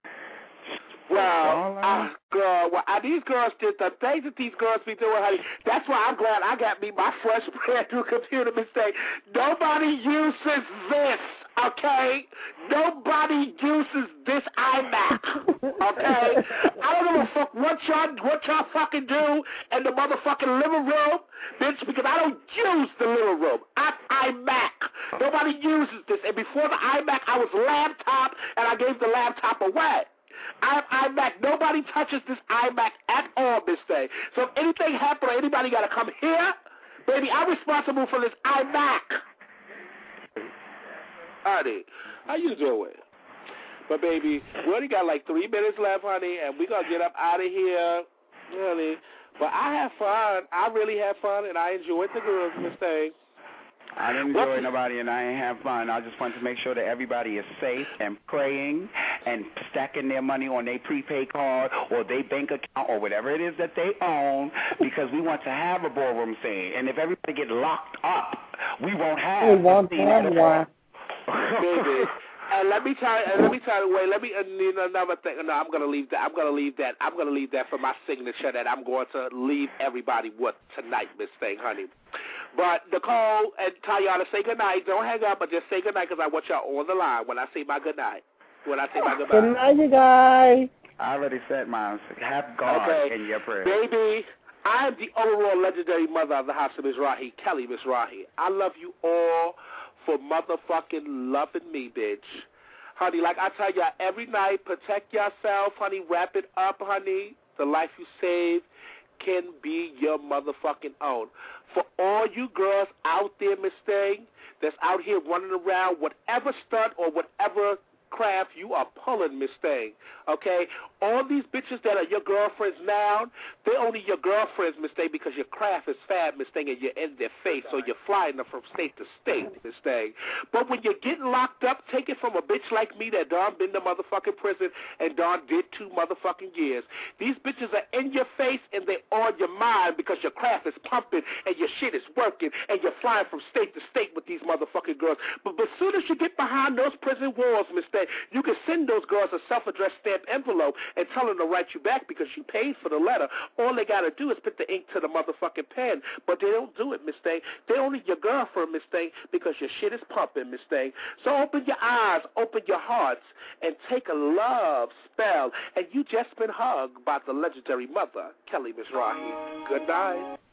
Well, uh, girl, well, uh, these girls did the things that these girls be doing, honey. That's why I'm glad I got me my fresh brand new computer mistake. Nobody uses this, okay? Nobody uses this iMac, okay? I don't give a fuck what y'all what y'all fucking do in the motherfucking living room, bitch, because I don't use the living room. I'm iMac. Nobody uses this. And before the iMac, I was laptop, and I gave the laptop away. I'm iMac. Nobody touches this iMac at all, Miss Day. So if anything happens or anybody got to come here, baby, I'm responsible for this iMac. Honey, how you doing? But, baby, we only got like three minutes left, honey, and we're going to get up out of here, honey. But I had fun. I really had fun, and I enjoyed the girls, Miss Day. I didn't enjoy nobody and I ain't have fun. I just want to make sure that everybody is safe and praying and stacking their money on their prepaid card or their bank account or whatever it is that they own, because we want to have a ballroom scene. And if everybody get locked up, we won't have. We won't have one. Baby. And let me tell you, and let me tell you, wait, let me, uh, you know, another thing. No, I'm going to leave that. I'm going to leave that. I'm going to leave that for my signature that I'm going to leave everybody with tonight, Miss Thing, honey. But Nicole and Tayana, say goodnight. Don't hang up, but just say goodnight because I want y'all on the line when I say my goodnight. When I say my goodbye. Good night, you guys. I already said mine. Have God okay. in your prayers. Baby, I am the overall legendary mother of the house of Mizrahi, Kelly Mizrahi. I love you all for motherfucking loving me, bitch. Honey, like I tell y'all every night, protect yourself, honey. Wrap it up, honey. The life you save can be your motherfucking own. For all you girls out there, Miss Thing, that's out here running around, whatever stunt or whatever craft you are pulling, Miss Thing, okay? All these bitches that are your girlfriends now, they're only your girlfriends, Miss Thing, because your craft is fab, Miss Thing, and you're in their face, so you're flying them from state to state, Miss Thing. But when you're getting locked up, take it from a bitch like me that Dawn been to motherfucking prison and Dawn did two motherfucking years. These bitches are in your face and they're on your mind because your craft is pumping and your shit is working and you're flying from state to state with these motherfucking girls. But as soon as you get behind those prison walls, Miss Thing, you can send those girls a self-addressed stamped envelope and tell them to write you back because you paid for the letter. All they got to do is put the ink to the motherfucking pen, but they don't do it, Miss Thing. They're only your girlfriend, Miss Thing, because your shit is pumping, Miss Thing. So open your eyes, open your hearts, and take a love spell. And you just been hugged by the legendary mother, Kelly Mizrahi. Good night.